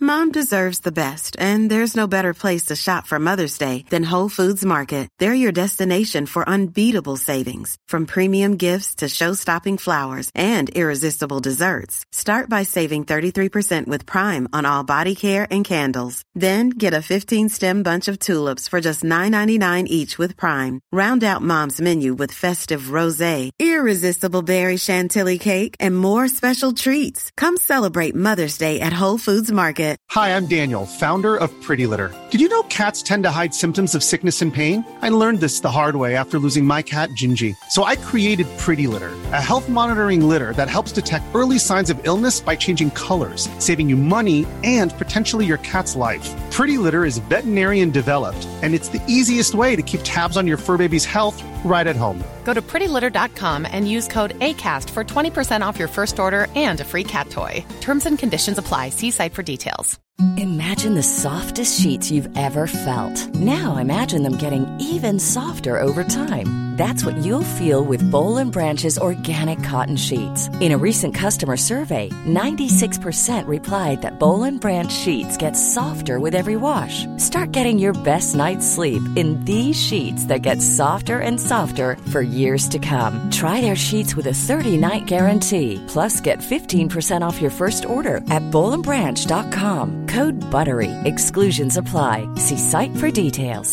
Mom deserves the best, and there's no better place to shop for Mother's Day than Whole Foods Market. They're your destination for unbeatable savings, from premium gifts to show-stopping flowers and irresistible desserts. Start by saving 33% with Prime on all body care and candles. Then get a 15-stem bunch of tulips for just $9.99 each with Prime. Round out Mom's menu with festive rosé, irresistible berry chantilly cake, and more special treats. Come celebrate Mother's Day at Whole Foods Market. Hi, I'm Daniel, founder of Pretty Litter. Did you know cats tend to hide symptoms of sickness and pain? I learned this the hard way after losing my cat, Gingy. So I created Pretty Litter, a health monitoring litter that helps detect early signs of illness by changing colors, saving you money and potentially your cat's life. Pretty Litter is veterinarian developed, and it's the easiest way to keep tabs on your fur baby's health right at home. Go to prettylitter.com and use code ACAST for 20% off your first order and a free cat toy. Terms and conditions apply. See site for details. Imagine the softest sheets you've ever felt. Now imagine them getting even softer over time. That's what you'll feel with Boll & Branch's organic cotton sheets. In a recent customer survey, 96% replied that Boll & Branch sheets get softer with every wash. Start getting your best night's sleep in these sheets that get softer and softer for years to come. Try their sheets with a 30-night guarantee. Plus, get 15% off your first order at bollandbranch.com. Code BUTTERY. Exclusions apply. See site for details.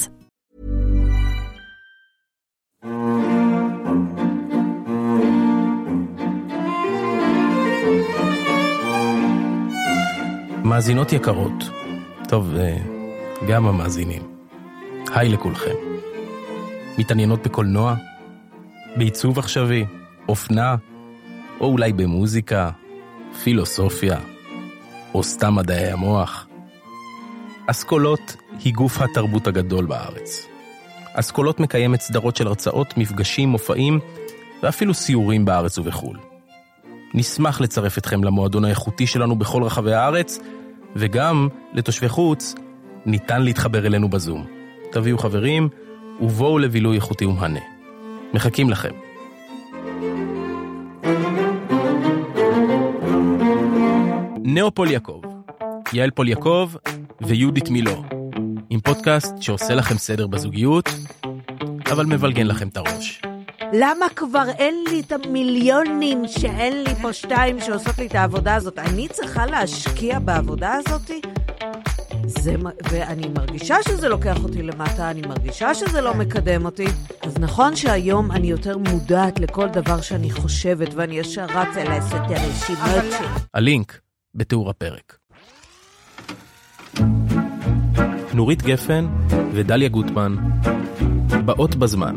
מאזינות יקרות, טוב, גם המאזינים, היי לכולכם. מתעניינות בקולנוע? בעיצוב עכשווי, אופנה, או אולי במוזיקה, פילוסופיה, או סתם מדעי המוח? אסכולות היא גוף התרבות הגדול בארץ. אסכולות מקיימת סדרות של הרצאות, מפגשים, מופעים, ואפילו סיורים בארץ ובחול. נשמח לצרף אתכם למועדון האיכותי שלנו בכל רחבי הארץ, וגם לתושבי חוץ ניתן להתחבר אלינו בזום. תביאו חברים ובואו לבילוי איכותי ומהנה. מחכים לכם. נאו פוליאקוב, יעל פוליאקוב ויהודית מילו, עם פודקאסט שעושה לכם סדר בזוגיות, אבל מבלגן לכם את הראש. למה כבר אין לי את המיליונים שאין לי פה שתיים שעושות לי את העבודה הזאת? אני צריכה להשקיע בעבודה הזאת? ואני מרגישה שזה לוקח אותי למטה, אני מרגישה שזה לא מקדם אותי. אז נכון שהיום אני יותר מודעת לכל דבר שאני חושבת, ואני ישר רצה לעשות את הרשימות שלי. הלינק בתיאור הפרק. נורית גפן ודליה גוטמן באות בזמן.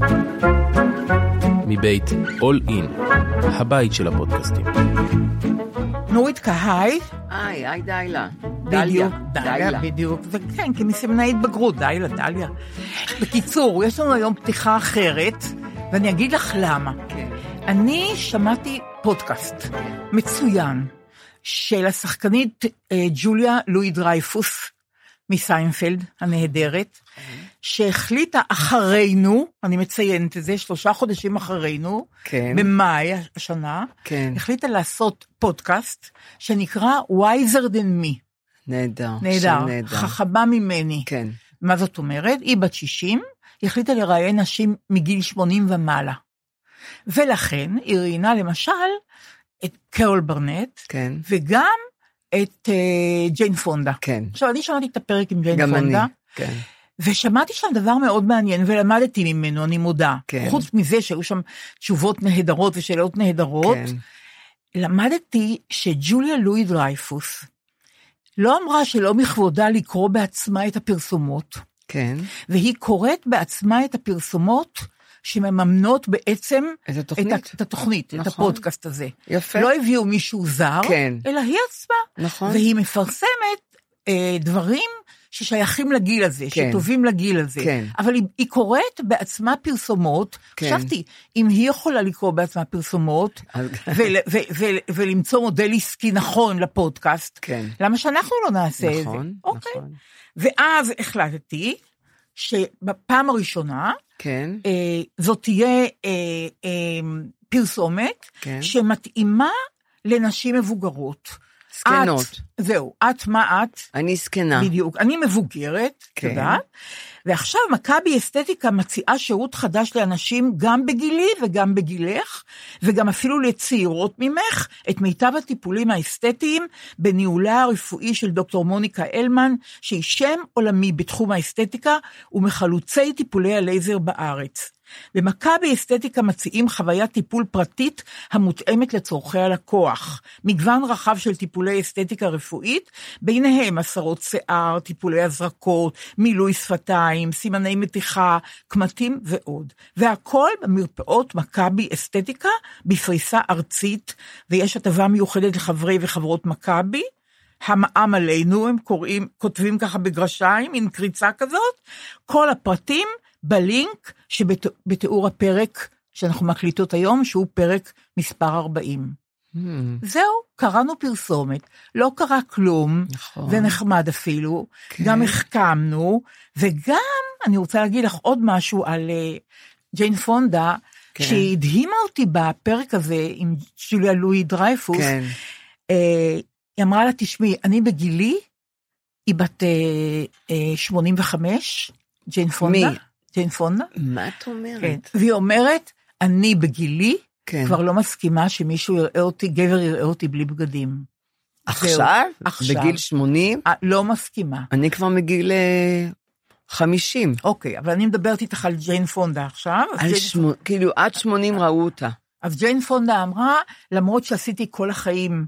מבית All In, הבית של הפודקאסטים. נורית קהי. היי דיילה. בדיוק, דליה, בדיוק. וכן, כי מסמני התבגרות, דליה. בקיצור, יש לנו היום פתיחה אחרת, ואני אגיד לך למה. אני שמעתי פודקאסט מצוין של השחקנית ג'וליה לואי דרייפוס מסיינפלד הנהדרת, שהחליטה אחרינו, אני מציינת את זה, 3 חודשים אחרינו, במאי השנה, החליטה לעשות פודקאסט שנקרא Wiser Than Me. נהדר. חכמה ממני. כן. מה זאת אומרת? היא בת 60, היא החליטה לראיין נשים מגיל 80 ומעלה. ולכן היא ראיינה למשל את קרול ברנט, וגם את ג'יין פונדה. עכשיו, אני שמעתי את הפרק עם ג'יין פונדה. גם אני, ושמעתי שם דבר מאוד מעניין, ולמדתי ממנו, אני מודה. חוץ מזה שהיו שם תשובות נהדרות ושאלות נהדרות, למדתי שג'וליה לואי דרייפוס לא אמרה שלא מכבודה לקרוא בעצמה את הפרסומות, והיא קוראת בעצמה את הפרסומות שמממנות בעצם את התוכנית, את הפודקאסט הזה. יפה. לא הביאו מישהו זר, אלא היא עצמה. נכון. והיא מפרסמת דברים ששייכים לגיל הזה, שטובים לגיל הזה. כן. אבל היא קוראת בעצמה פרסומות, חשבתי, אם היא יכולה לקרוא בעצמה פרסומות, ולמצוא מודל עסקי נכון לפודקאסט, למה שאנחנו לא נעשה את זה? נכון. ואז החלטתי, שבפעם הראשונה, זאת תהיה פרסומת, שמתאימה לנשים מבוגרות. סקנות. זהו, את מה את? אני סקנה. בדיוק, אני מבוגרת, כן. תודה. ועכשיו מכבי אסתטיקה מציעה שירות חדש לאנשים גם בגילי וגם בגילך, וגם אפילו לצעירות ממך, את מיטב הטיפולים האסתטיים בניהולה הרפואי של דוקטור מוניקה אלמן, שהיא שם עולמי בתחום האסתטיקה ומחלוצי טיפולי הלייזר בארץ. במכבי אסתטיקה מציעים חוויית טיפול פרטית המותאמת לצורכי הלקוח, מגוון רחב של טיפולי אסתטיקה רפואית, ביניהם הסרות שיער, טיפולי הזרקות, מילוי שפתיים, סימני מתיחה, קמטים ועוד. והכל במרפאות מכבי אסתטיקה בפריסה ארצית, ויש הטבה מיוחדת לחברי וחברות מכבי, המע"מ עלינו, הם כותבים ככה בגרשיים, עם קריצה כזאת, כל הפרטים בלינק שבתיאור הפרק שאנחנו מקליטות היום, שהוא פרק מספר 40. זהו, קראנו פרסומת, לא קרה כלום, נכון. זה נחמד אפילו, כן. גם החכמנו, וגם אני רוצה להגיד לך עוד משהו על ג'יין פונדה, כן. שהדהימה אותי בפרק הזה עם ג'וליה לואי דרייפוס, כן. היא אמרה לה, תשמעי, אני בגילי, היא בת 85, ג'יין פונדה. מי? ג'יין פונדה. מה את אומרת? כן. והיא אומרת, אני בגילי, כן. כבר לא מסכימה שמישהו יראה אותי, גבר יראה אותי בלי בגדים. עכשיו? עכשיו. בגיל 80? לא מסכימה. אני כבר מגיל 50. אוקיי, אבל אני מדברת איתך על ג'יין פונדה עכשיו. כאילו, עד 80 ראו אותה. אז ג'יין פונדה אמרה, למרות שעשיתי כל החיים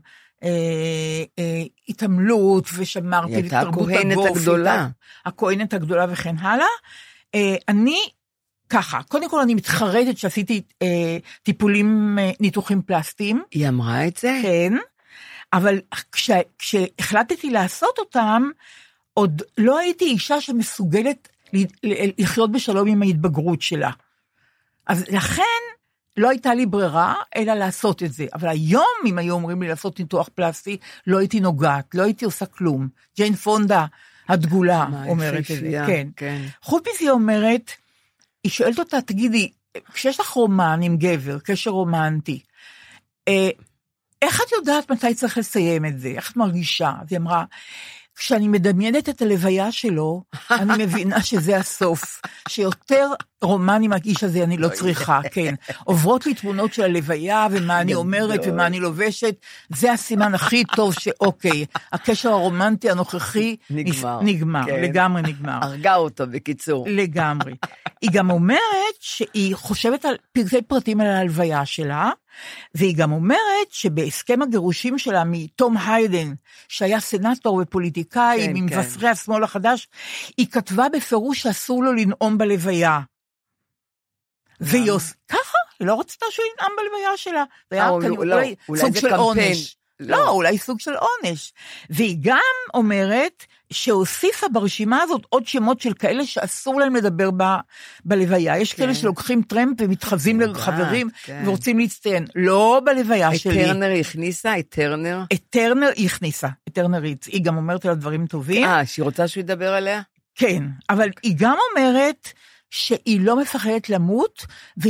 התעמלות, ושמרתי לתרבות הגוף. הכהנת הגדולה. הכהנת הגדולה וכן הלאה. אני ככה, קודם כל אני מתחרטת שעשיתי טיפולים, ניתוחים פלסטיים. היא אמרה את זה? כן, אבל כשהחלטתי לעשות אותם, עוד לא הייתי אישה שמסוגלת לחיות בשלום עם ההתבגרות שלה. אז לכן לא הייתה לי ברירה, אלא לעשות את זה. אבל היום, אם היו אומרים לי לעשות ניתוח פלסטי, לא הייתי נוגעת, לא הייתי עושה כלום. ג'יין פונדה, הדגולה, אומרת את זה. כן. כן. חוץ מזה היא אומרת, היא שואלת אותה, תגידי, כשיש לך רומן עם גבר, קשר רומנטי, איך את יודעת מתי צריך לסיים את זה? איך את מרגישה? אז היא אמרה, כשאני מדמיינת את הלוויה שלו, אני מבינה שזה הסוף, שיותר רומן עם האיש הזה אני לא צריכה, כן. עוברות לי תמונות של הלוויה, ומה אני אומרת, ומה אני לובשת, זה הסימן הכי טוב שאוקיי, הקשר הרומנטי הנוכחי נגמר, לגמרי נגמר. הרגה אותו בקיצור. לגמרי. היא גם אומרת שהיא חושבת על פרטי פרטים על ההלוויה שלה, והיא גם אומרת שבהסכם הגירושים שלה מתום היידן, שהיה סנטור ופוליטיקאי, עם מבשרי השמאל החדש, היא כתבה בפירוש שאסור לו לנאום בלוויה. והיא עושה, ככה, היא לא רצתה שהוא ינאם בלוויה שלה. זה היה אולי סוג של עונש. לא, אולי סוג של עונש. והיא גם אומרת שהוסיפה ברשימה הזאת עוד שמות של כאלה שאסור להם לדבר בלוויה. יש כאלה שלוקחים טרמפ ומתחזים לחברים ורוצים להצטיין. לא בלוויה שלי. את טרנר היא הכניסה? את טרנר? את טרנר היא הכניסה. את טרנרית. היא גם אומרת על הדברים טובים. שהיא רוצה שהוא ידבר עליה? כן, אבל היא גם אומרת שהיא לא מפחדת למות, והיא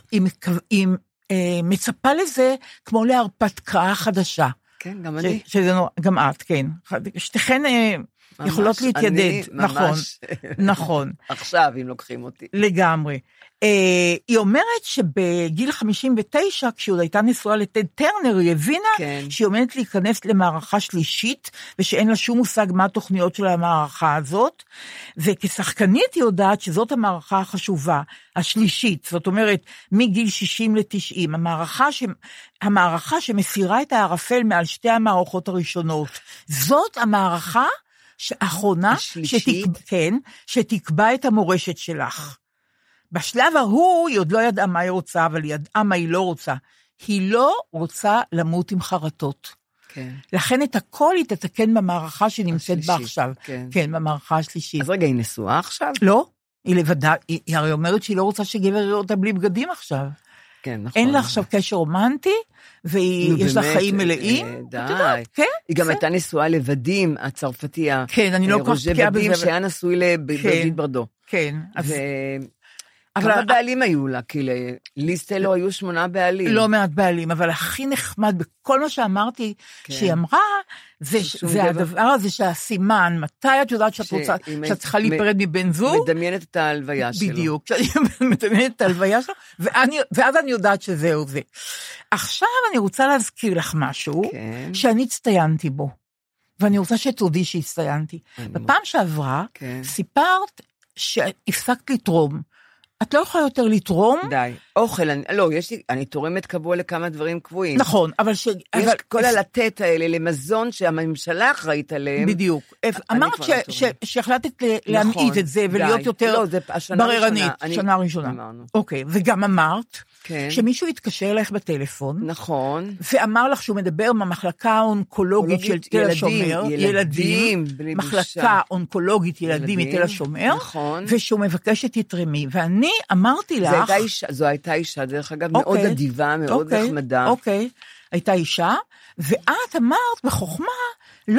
מצפה לזה כמו להרפתקה חדשה. כן, גם אני. גם את, כן. שתיכן יכולות להתיידד. נכון, נכון. עכשיו, אם לוקחים אותי. לגמרי. היא אומרת שבגיל 59, כשהיא עוד הייתה נשואה לטד טרנר, היא הבינה שהיא עומדת להיכנס למערכה שלישית, ושאין לה שום מושג מה התוכניות של המערכה הזאת, וכשחקנית היא יודעת שזאת המערכה החשובה, השלישית, זאת אומרת, מגיל 60 ל-90, המערכה שמסירה את הערפל מעל שתי המערכות הראשונות. זאת המערכה האחרונה שתקבע את המורשת שלך. בשלב ההוא היא עוד לא ידעה מה היא רוצה, אבל היא ידעה מה היא לא רוצה. היא לא רוצה למות עם חרטות. כן. לכן את הכל היא תתקן במערכה שנמצאת בה עכשיו. כן, במערכה השלישית. אז רגע, היא נשואה עכשיו? לא, היא לבדה, היא הרי אומרת שהיא לא רוצה שגבר יראה אותה בלי בגדים עכשיו. כן, נכון. אין לה עכשיו קשר רומנטי, ויש לה חיים מלאים. די. היא גם הייתה נשואה לבדים, הצרפתי, כן, אני לא כל כך בקיאה בזה. שהיה נשוי לבריג'יט ברדו. כן. כמה בעלים היו לה? כי ליסטלו היו 8 בעלים. לא מעט בעלים, אבל הכי נחמד בכל מה שאמרתי שהיא אמרה, זה הדבר הזה שהסימן, מתי את יודעת שאת צריכה להיפרד מבן זוג? מדמיינת את ההלוויה שלו. בדיוק, כשאני מדמיינת את ההלוויה שלו, ואז אני יודעת שזהו זה. עכשיו אני רוצה להזכיר לך משהו, שאני הצטיינתי בו, ואני רוצה שתודי שהצטיינתי. בפעם שעברה, סיפרת שהפסקת לתרום. את לא יכולה יותר לתרום. די. אוכל, לא, אני תורמת קבוע לכמה דברים קבועים. נכון, אבל יש כל הלתת האלה למזון שהממשלה אחראית עליהם. בדיוק. אמרת שהחלטת להמעיט את זה ולהיות יותר בררנית. שנה ראשונה. אוקיי, וגם אמרת שמישהו התקשר אליך בטלפון. נכון. ואמר לך שהוא מדבר מהמחלקה האונקולוגית של תל השומר. ילדים. מחלקה אונקולוגית ילדים מתל השומר. נכון. ושהוא מבקש שתתרמי. ואני אמרתי לך... זו הייתה אישה, דרך אגב, מאוד אדיבה, מאוד נחמדה. אוקיי, הייתה אישה, ואת אמרת בחוכמה, לא,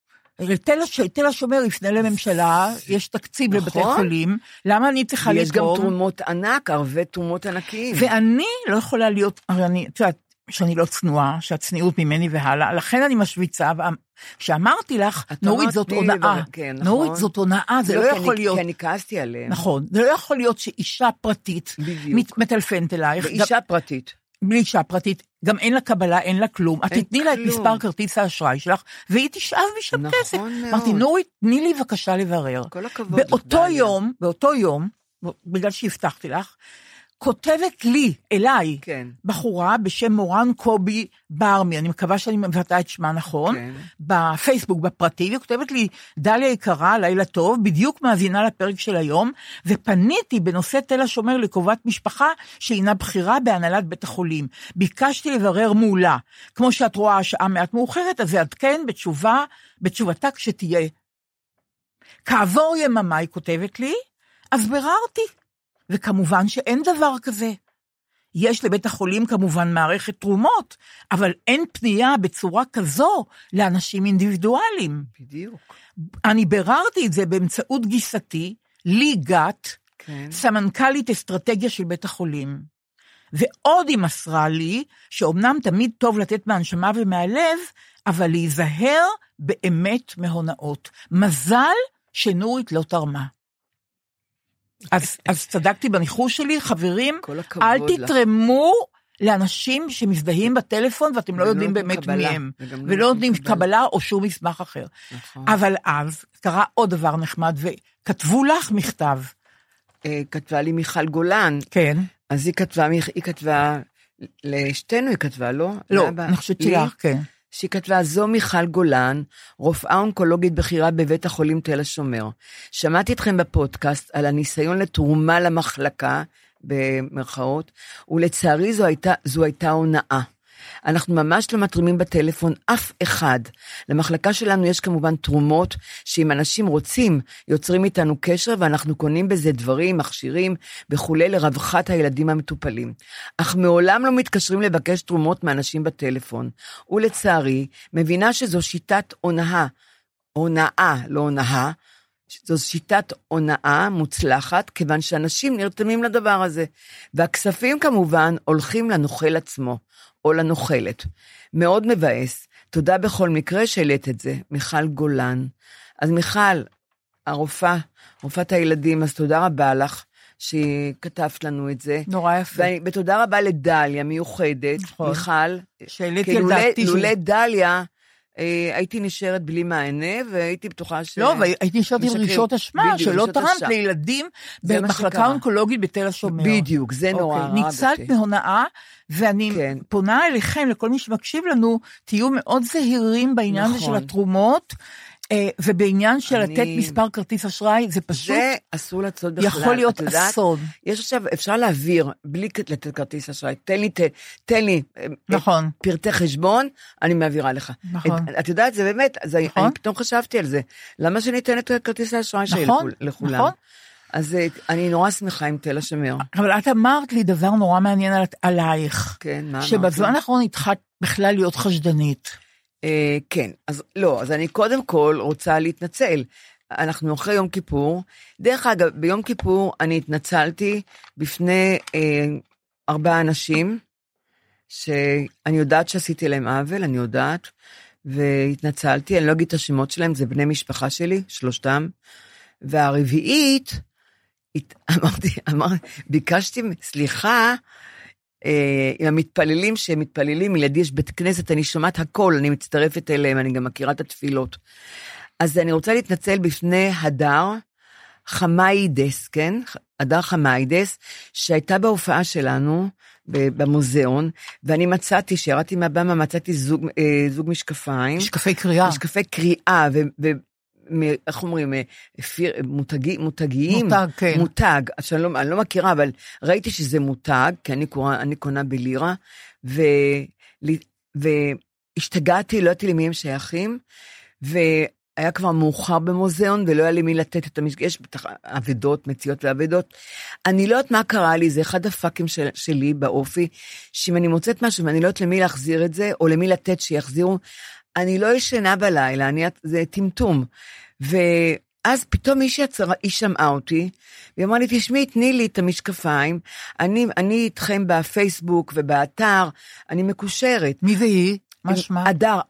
תל השומר יפנה לממשלה, יש תקציב לבתי חולים, למה אני צריכה לתרום? יש גם תרומות ענק, הרבה תרומות ענקיים. ואני לא יכולה להיות, הרי אני, יודעת, שאני לא צנועה, שהצניעות ממני והלאה, לכן אני משוויצה, כשאמרתי לך, נורית זאת הונאה, נורית זאת הונאה, זה לא יכול להיות, כי אני כעסתי עליהם. נכון, זה לא יכול להיות שאישה פרטית, מטלפנת אלייך. ואישה פרטית. בלי אישה פרטית, גם אין לה קבלה, אין לה כלום, את תתני לה את מספר כרטיס האשראי שלך, והיא תשאב משם כסף. אמרתי, נורית, תני לי בבקשה לברר. כל הכבוד. באותו יום, בגלל שהבטחתי לך, כותבת לי, אליי, בחורה בשם מורן קובי ברמי, אני מקווה שאני מבטאה את שמה נכון, בפייסבוק, בפרטי, היא כותבת לי, דליה יקרה, לילה טוב, בדיוק מאזינה לפרק של היום, ופניתי בנושא תל השומר לקרובת משפחה, שהינה בחירה בהנהלת בית החולים. ביקשתי לברר מולה, כמו שאת רואה השעה מעט מאוחרת, אז זה עדכן בתשובתה כשתהיה. כעבור יממה היא כותבת לי, אז בררתי. וכמובן שאין דבר כזה. יש לבית החולים כמובן מערכת תרומות, אבל אין פנייה בצורה כזו לאנשים אינדיבידואליים. בדיוק. אני בררתי את זה באמצעות גיסתי, לי גת, סמנכ"לית אסטרטגיה של בית החולים. ועוד היא מסרה לי, שאומנם תמיד טוב לתת מהנשמה ומהלב, אבל להיזהר באמת מהונאות. מזל שנורית לא תרמה. אז צדקתי בניחוש שלי, חברים, אל תתרמו לאנשים שמזדהים בטלפון, ואתם לא יודעים באמת מי הם, ולא יודעים קבלה או שום מסמך אחר. אבל אז קרה עוד דבר נחמד, וכתבו לך מכתב. כתבה לי מיכל גולן. כן. אז היא כתבה, לשתינו היא כתבה, לא? לא, אני חושבת שלך, כן. שהיא כתבה, זו מיכל גולן, רופאה אונקולוגית בכירה בבית החולים תל השומר. שמעתי אתכם בפודקאסט על הניסיון לתרומה למחלקה, במרכאות, ולצערי זו הייתה הונאה. אנחנו ממש לא מתרימים בטלפון אף אחד. למחלקה שלנו יש כמובן תרומות, שאם אנשים רוצים, יוצרים איתנו קשר, ואנחנו קונים בזה דברים, מכשירים, וכולי לרווחת הילדים המטופלים. אך מעולם לא מתקשרים לבקש תרומות מאנשים בטלפון. ולצערי, מבינה שזו שיטת הונאה, לא הונאה, זו שיטת הונאה מוצלחת, כיוון שאנשים נרתמים לדבר הזה. והכספים כמובן הולכים לנוכל עצמו. או לנוחלת. מאוד מבאס. תודה בכל מקרה שהעלית את זה. מיכל גולן. אז מיכל, רופאת הילדים, אז תודה רבה לך שכתבת לנו את זה. נורא יפה. ותודה רבה לדליה, מיוחדת. נכון. מיכל. שהעליתי על דעתי. לולא דליה, הייתי נשארת בלי מענה, והייתי בטוחה לא, והייתי נשארת עם רישות אשמה, שלא תרמת לילדים במחלקה אונקולוגית בתל השומר. בדיוק, זה נורא רע. ניצלת מהונאה, ואני פונה אליכם, לכל מי שמקשיב לנו, תהיו מאוד זהירים בעניין הזה של התרומות, ובעניין של לתת מספר כרטיס אשראי, זה פשוט... זה אסור לצוד בכלל. יכול להיות אסון. יש עכשיו, אפשר להעביר, בלי לתת כרטיס אשראי, תן לי נכון. פרטי חשבון, אני מעבירה לך. נכון. את יודעת, זה באמת, אני פתאום חשבתי על זה. למה שניתן את כרטיס האשראי שלי לכולם? נכון. אז אני נורא שמחה עם תל השומר. אבל את אמרת לי דבר נורא מעניין עלייך. כן, מה אמרת? שבזמן האחרון התחלת בכלל להיות חשדנית. כן, אז לא, אז אני קודם כל רוצה להתנצל. אנחנו אחרי יום כיפור. דרך אגב, ביום כיפור אני התנצלתי בפני 4 אנשים, שאני יודעת שעשיתי להם עוול, אני יודעת, והתנצלתי, אני לא אגיד את השמות שלהם, זה בני משפחה שלי, 3. והרביעית, ביקשתי סליחה, עם המתפללים שמתפללים, ילדי יש בית כנסת, אני שומעת הכל, אני מצטרפת אליהם, אני גם מכירה את התפילות. אז אני רוצה להתנצל בפני הדר חמיידס, כן? הדר חמיידס, שהייתה בהופעה שלנו, במוזיאון, ואני מצאתי, שירדתי מהבמה, מצאתי זוג משקפיים. משקפי קריאה. משקפי קריאה, איך אומרים, מותגיים? מותג, כן. מותג, אני לא מכירה, אבל ראיתי שזה מותג, כי אני קונה בלירה, והשתגעתי, לא ידעתי למי הם שייכים, והיה כבר מאוחר במוזיאון, ולא היה לי מי לתת את המשקפיים, יש עבדות, מציאות ועבדות, אני לא יודעת מה קרה לי, זה אחד הפאקים שלי באופי, שאם אני מוצאת משהו, ואני לא יודעת למי להחזיר את זה, או למי לתת שיחזירו, אני לא ישנה בלילה, זה טמטום. ואז פתאום היא שמעה אותי, והיא אמרה לי, תשמעי, תני לי את המשקפיים, אני איתכם בפייסבוק ובאתר, אני מקושרת. מי והיא? מה שמה?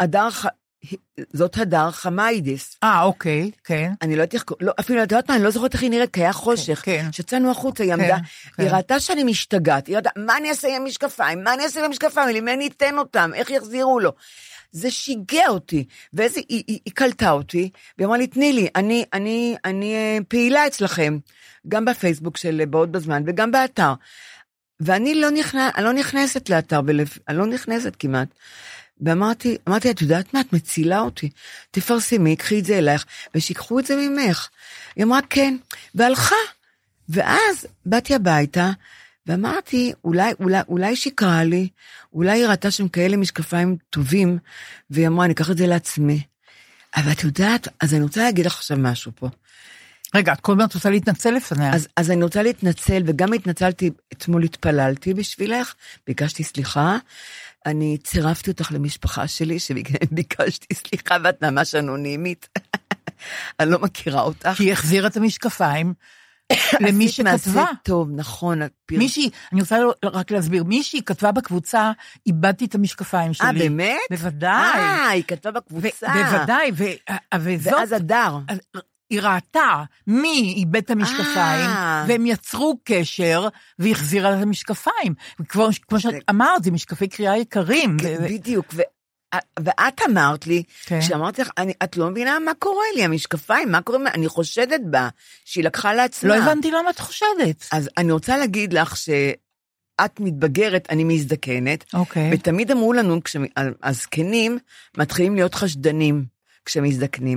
זאת הדר חמיידס. אוקיי, כן. אני לא יודעת איך, אפילו אני לא זוכרת איך היא נראית, כי היה חושך. כן. שצאנו החוצה, היא עמדה, היא ראתה שאני משתגעת, היא ראתה, מה אני אעשה עם משקפיים? מה אני אעשה עם המשקפיים? למי אני אתן אותם? איך יחזירו לו? זה שיגע אותי, היא קלטה אותי, והיא אמרה לי, תני לי, אני פעילה אצלכם, גם בפייסבוק של בעוד בזמן, וגם באתר, ואני לא נכנסת לאתר, אני לא נכנסת כמעט, ואמרתי, את יודעת מה, את מצילה אותי, תפרסמי, קחי את זה אלייך, ושיקחו את זה ממך. היא אמרה, כן, והלכה, ואז באתי הביתה, ואמרתי, אולי שיקרה לי, אולי היא ראתה שם כאלה משקפיים טובים, והיא אמרה, אני אקח את זה לעצמי. אבל את יודעת, אז אני רוצה להגיד לך עכשיו משהו פה. רגע, את כל הזמן רוצה להתנצל לפניה. אז אני רוצה להתנצל, וגם התנצלתי, אתמול התפללתי בשבילך, ביקשתי סליחה, אני צירפתי אותך למשפחה שלי, שביקשתי סליחה, ואת ממש אנונימית. אני לא מכירה אותך. כי היא החזירה את המשקפיים, למי שכתבה. טוב, נכון. מישהי, אני רוצה רק להסביר, מישהי כתבה בקבוצה, איבדתי את המשקפיים שלי. באמת? בוודאי. היא כתבה בקבוצה. בוודאי, ואז הדר. היא ראתה מי איבד את המשקפיים, והם יצרו קשר, והחזירה את המשקפיים. כמו שאת אמרת, זה משקפי קריאה יקרים. בדיוק, ואת אמרת לי, כשאמרתי לך, את לא מבינה מה קורה לי, המשקפיים, מה קורה, אני חושדת בה, שהיא לקחה לעצמה. לא הבנתי למה את חושדת. אז אני רוצה להגיד לך שאת מתבגרת, אני מזדקנת, ותמיד אמרו לנו, כשהזקנים מתחילים להיות חשדנים, כשמזדקנים,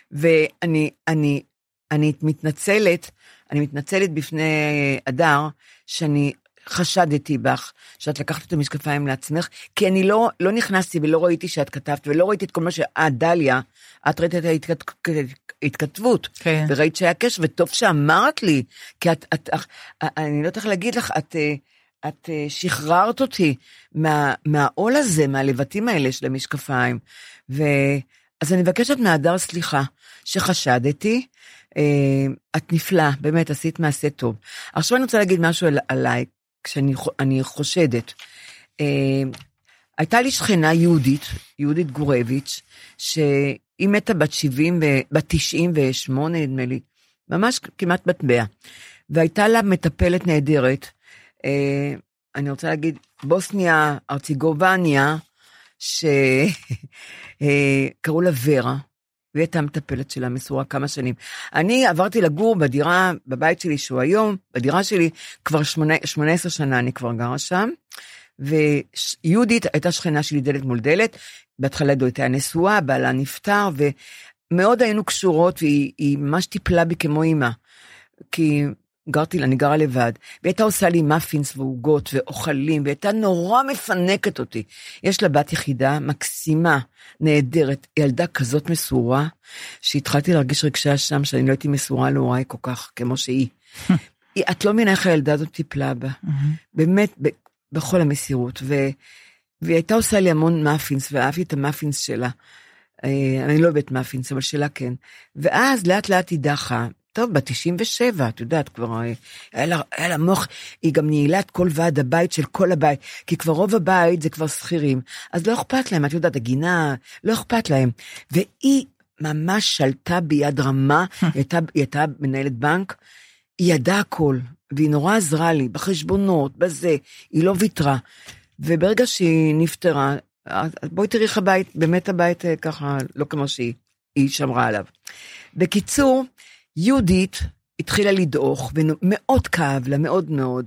ואני מתנצלת בפני הדר, שאני חשדתי בך, שאת לקחת את המשקפיים לעצמך, כי אני לא נכנסתי ולא ראיתי שאת כתבת, ולא ראיתי את כל מה דליה, את ראית את ההתכתבות, וראית שהיה קשר, וטוב שאמרת לי, כי אני לא יודעת להגיד לך, את שחררת אותי מהעול הזה, מהלבטים האלה של המשקפיים, אז אני מבקשת מהדר סליחה, שחשדתי, את נפלאה, באמת עשית מעשה טוב. עכשיו אני רוצה להגיד משהו עליי, כשאני חושדת. הייתה לי שכנה יהודית גורביץ', שהיא מתה בת 98, נדמה לי, ממש כמעט בת 100, והייתה לה מטפלת נהדרת, אני רוצה להגיד, בוסניה, ארציגובניה, שקראו לה ורה, והיא הייתה מטפלת שלה מסורה כמה שנים. אני עברתי לגור בדירה, בבית שלי שהוא היום, בדירה שלי, כבר 18 שנה אני כבר גרה שם, ויהודית הייתה שכנה שלי דלת מול דלת, בהתחלה דו הייתה נשואה, בעלה נפטר, ומאוד היינו קשורות, והיא ממש טיפלה בי כמו אמא, כי אני גרה לבד, והייתה עושה לי מאפינס ועוגות ואוכלים, והייתה נורא מפנקת אותי. יש לה בת יחידה, מקסימה, נהדרת, ילדה כזאת מסורה, שהתחלתי להרגיש רגשי אשם, שאני לא הייתי מסורה להוריי כל כך, כמו שהיא. את לא מבינה איך הילדה הזאת טיפלה בה, באמת, בכל המסירות, והיא הייתה עושה לי המון מאפינס, ואהבתי את המאפינס שלה, אני לא אוהבת מאפינס, אבל שלה כן. ואז לאט לאט היא דחה, טוב, ב-97, את יודעת, כבר היה לה מוח, היא גם ניהלה את כל ועד הבית של כל הבית, כי כבר רוב הבית זה כבר שכירים, אז לא אכפת להם, את יודעת, הגינה, לא אכפת להם. והיא ממש שלטה ביד רמה, היא הייתה מנהלת בנק, היא ידעה הכל, והיא נורא עזרה לי, בחשבונות, בזה, היא לא ויתרה. וברגע שהיא נפטרה, בואי תראי איך הבית, באמת הבית ככה, לא כמו שהיא שמרה עליו. בקיצור, יהודית התחילה לדעוך, ומאוד כאב לה, מאוד מאוד,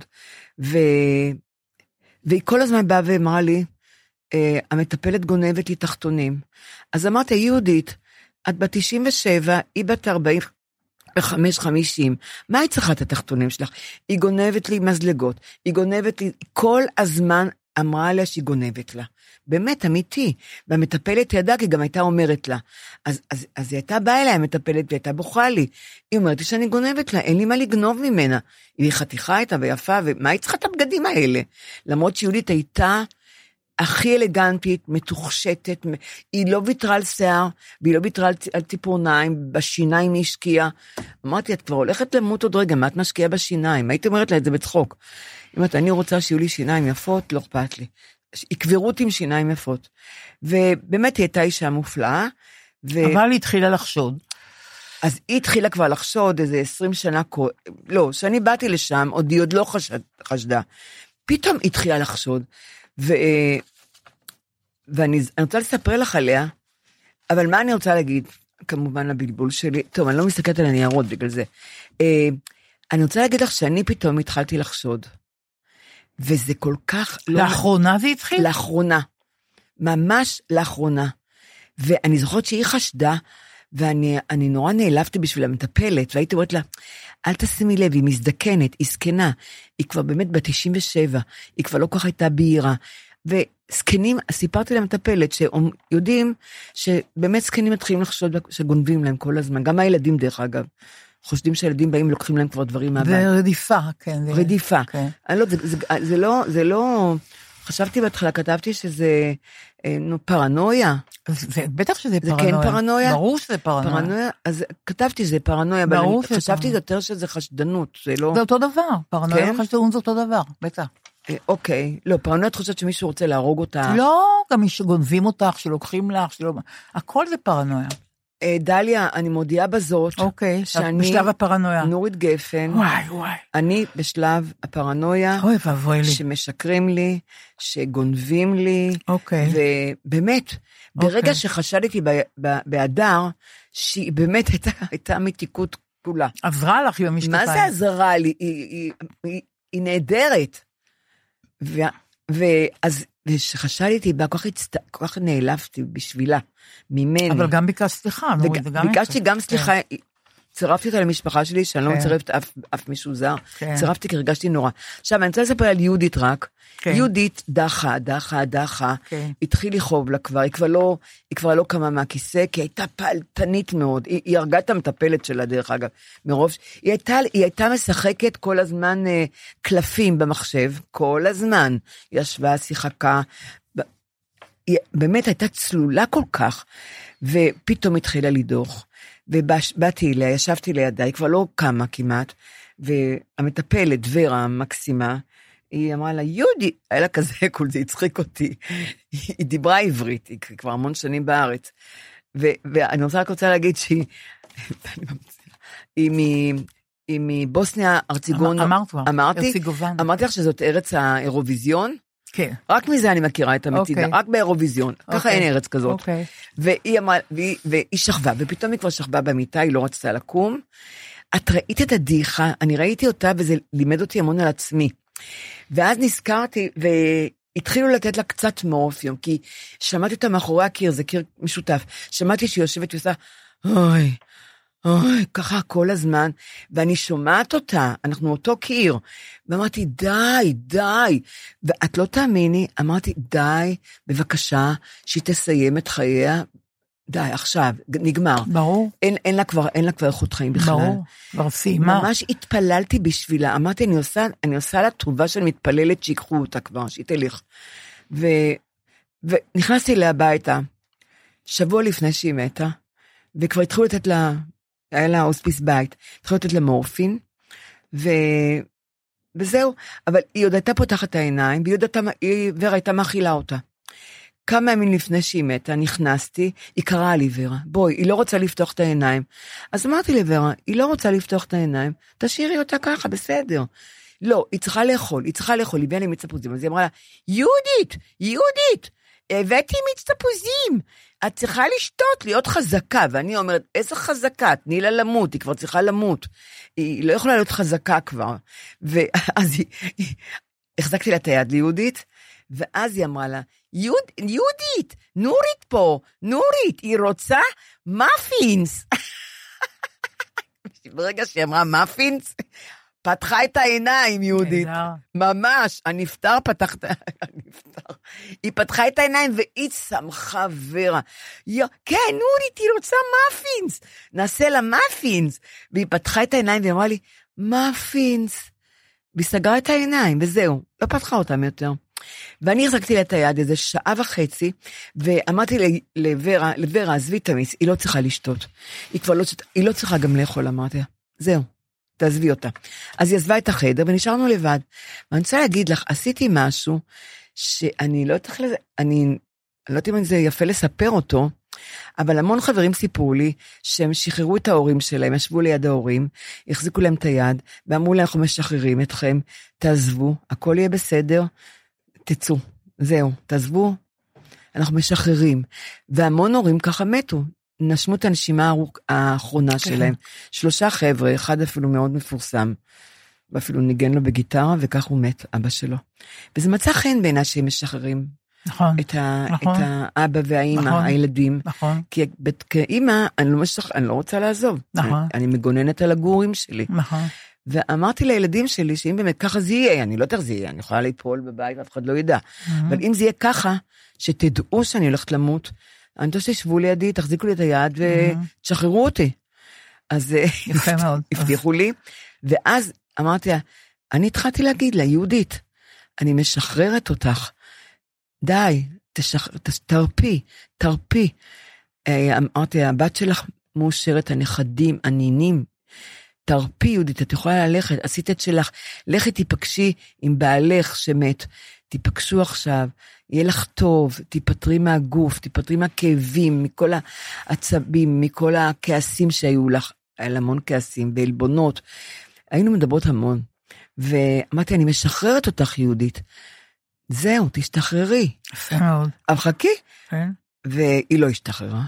והיא כל הזמן באה ואמרה לי, המטפלת גונבת לי תחתונים. אז אמרתי, יהודית, את בת 97, היא בת 45-50, מה היא צריכה את התחתונים שלך? היא גונבת לי מזלגות, היא גונבת לי, כל הזמן אמרה לה שהיא גונבת לה. באמת, אמיתי. והמטפלת ידעה, כי גם הייתה אומרת לה. אז היא הייתה באה אליה, המטפלת, והייתה בוכה לי. היא אומרת לי שאני גונבת לה, אין לי מה לגנוב ממנה. היא חתיכה איתה ויפה, ומה היא צריכה את הבגדים האלה? למרות שיהודית הייתה הכי אלגנטית, מתוחשטת, היא לא ויתרה על שיער, והיא לא ויתרה על ציפורניים, בשיניים היא השקיעה. אמרתי, את כבר הולכת למות עוד רגע, מה את משקיעה בשיניים? הייתי אומרת לה את זה בצחוק. אם אני רוצה שיהיו לי שיניים יפות, לא אכפת לי. יקברו אותי עם שיניים יפות. ובאמת היא הייתה אישה מופלאה. אבל היא התחילה לחשוד. אז היא התחילה כבר לחשוד איזה 20 שנה, לא, שאני באתי לשם, היא עוד לא חשדה. פתאום היא התחילה לחשוד. ואני רוצה לספר לך עליה, אבל מה אני רוצה להגיד? כמובן הבלבול שלי, טוב, אני לא מסתכלת על הניירות בגלל זה. אני רוצה להגיד לך שאני פתאום התחלתי לחשוד. וזה כל כך... לאחרונה זה התחיל? לאחרונה. ממש לאחרונה. ואני זוכרת שהיא חשדה, ואני נורא נעלבתי בשביל המטפלת, והייתי אומרת לה, אל תשימי לב, היא מזדקנת, היא זקנה, היא כבר באמת ב-97, היא כבר לא כך הייתה בהירה, וזקנים, סיפרתי למטפלת, שיודעים שבאמת זקנים מתחילים לחשוד שגונבים להם כל הזמן, גם הילדים דרך אגב, חושדים שהילדים באים ולוקחים להם כבר דברים מהבית. ורדיפה, כן. רדיפה. זה לא, חשבתי בהתחלה, כתבתי שזה פרנויה. בטח שזה פרנויה. זה כן פרנויה? ברור שזה פרנויה. אז כתבתי שזה פרנויה, אבל חשבתי יותר שזה חשדנות. זה אותו דבר, פרנויה וחשדנות זה אותו דבר, בטח. אוקיי, לא, פרנויה את חושבת שמישהו רוצה להרוג אותה. לא, גם מי שגונבים אותך, שלוקחים לך, הכל זה פרנויה. דליה, אני מודיעה בזאת, אוקיי, בשלב הפרנויה. נורית גפן, וואי. אני בשלב הפרנויה, אוי ואבוי לי. שמשקרים לי, שגונבים לי, אוקיי. ובאמת, ברגע שחשדתי בהדר, שהיא באמת הייתה מתיקות כולה. עזרה לך עם המשקפיים. מה זה עזרה לי? היא נהדרת. ואז שחשדתי בה, כל כך נעלבתי בשבילה, ממני. אבל גם ביקשת סליחה. ביקשתי גם סליחה, צירפתי אותה למשפחה שלי, שאני לא מצרפת אף מישהו זר, צירפתי כי הרגשתי נורא. עכשיו, אני רוצה לספר על יהודית רק, יהודית דחה, התחיל לכאוב לה כבר, היא כבר לא קמה מהכיסא, כי היא הייתה פעלתנית מאוד, היא הרגה את המטפלת שלה דרך אגב, מרוב, היא הייתה משחקת כל הזמן קלפים במחשב, כל הזמן, היא ישבה, שיחקה, היא באמת הייתה צלולה כל כך, ופתאום התחילה לדוח, ובאתי אליה, ישבתי לידה, היא כבר לא קמה כמעט, והמטפלת ורה המקסימה, היא אמרה לה, יהודי, היה לה כזה קול, זה הצחיק אותי, היא דיברה עברית, היא כבר המון שנים בארץ, ואני רוצה להגיד שהיא, היא מבוסניה ארציגון, אמרתי לך שזאת ארץ האירוויזיון, כן. רק מזה אני מכירה את המצידה, רק באירוויזיון, ככה אין ארץ כזאת. והיא אמרה, והיא שכבה, ופתאום היא כבר שכבה במיטה, היא לא רצתה לקום. את ראית את הדיחה, אני ראיתי אותה, וזה לימד אותי המון על עצמי. ואז נזכרתי, והתחילו לתת לה קצת מורפיום, כי שמעתי אותה מאחורי הקיר, זה קיר משותף, שמעתי שהיא יושבת ועושה, אוי, ככה כל הזמן, ואני שומעת אותה, אנחנו אותו קיר, ואמרתי, די, ואת לא תאמיני, אמרתי, די, בבקשה, שהיא תסיים את חייה, די, עכשיו, נגמר. ברור. אין לה כבר איכות חיים בכלל. ברור, כבר סיימה. ממש התפללתי בשבילה, אמרתי, אני עושה לה טובה של מתפללת שיקחו אותה כבר, שהיא תלך. ונכנסתי אליה הביתה, שבוע לפני שהיא מתה, וכבר התחילו לתת לה, היה לה הוספיס בית, התחילו לתת לה מורפין, וזהו, אבל היא עוד הייתה פותחת את העיניים, ורה הייתה מאכילה אותה. כמה ימים לפני שהיא מתה, נכנסתי, היא קראה לי ורה, בואי, היא לא רוצה לפתוח את העיניים. אז אמרתי לורה, היא לא רוצה לפתוח את העיניים, תשאירי אותה ככה, בסדר. לא, היא צריכה לאכול, היא הביאה לי מיץ תפוזים, אז היא אמרה לה, יהודית, הבאתי מיץ תפוזים, את צריכה לשתות, להיות חזקה, ואני אומרת, איזה חזקה, תני לה למות, היא כבר צריכה למות, היא לא יכולה להיות חזקה כבר, ואז החזקתי לה את היד ליהודית, ואז היא אמרה לה, יהודית, נורית פה, היא רוצה מאפינס. ברגע שהיא אמרה מאפינס, פתחה את העיניים, יהודית. ממש, הנפטר פתח את הנפטר. היא פתחה את העיניים, והיא שמחה ורה. כן, נורית, היא רוצה מאפינס. נעשה לה מאפינס. והיא פתחה את העיניים, והיא אמרה לי, מאפינס. והיא סגרה את העיניים, וזהו. לא פתחה אותם יותר. ואני החזקתי לה את היד איזה שעה וחצי, ואמרתי לורה, עזבי את המיץ, היא לא צריכה לשתות. היא לא צריכה גם לאכול, אמרתי לה. זהו. תעזבי אותה. אז היא עזבה את החדר, ונשארנו לבד. ואני רוצה להגיד לך, עשיתי משהו, שאני לא יודעת לזה, אני לא יודעת אם זה יפה לספר אותו, אבל המון חברים סיפרו לי, שהם שחררו את ההורים שלהם, ישבו ליד ההורים, החזיקו להם את היד, ואמרו להם, אנחנו משחררים אתכם, תעזבו, הכל יהיה בסדר, תצאו, זהו, תעזבו, אנחנו משחררים. והמון הורים ככה מתו, נשמו את הנשימה האחרונה שלהם. 3 חבר'ה, אחד אפילו מאוד מפורסם, ואפילו ניגן לו בגיטרה, וכך הוא מת, אבא שלו. וזה מצא חן בעיניי שהם משחררים. נכון. את האבא והאימא, הילדים. נכון. כי כאימא, אני לא רוצה לעזוב. נכון. אני מגוננת על הגורים שלי. נכון. ואמרתי לילדים שלי, שאם באמת ככה זה יהיה, אני לא יותר זה יהיה, אני יכולה ליפול בבית, אף אחד לא ידע. אבל אם זה יהיה ככה, שתדעו שאני הולכת למות, אני רוצה שישבו לידי, תחזיקו לי את היד ותשחררו אותי. אז יפה מאוד. הבטיחו לי, ואז אמרתי לה, אני התחלתי להגיד לה, יהודית, אני משחררת אותך, די, תרפי. אמרתי, הבת שלך מאושרת, הנכדים, הנינים, תרפי יהודית, את יכולה ללכת, עשית את שלך, לכי תיפגשי עם בעלך שמת, תיפגשו עכשיו, יהיה לך טוב, תיפטרי מהגוף, תיפטרי מהכאבים, מכל העצבים, מכל הכעסים שהיו לך, היה לה המון כעסים, בעלבונות, היינו מדברות המון, ואמרתי, אני משחררת אותך יהודית, זהו, תשתחררי. יפה מאוד. אבל חכי, כן. והיא לא השתחררה,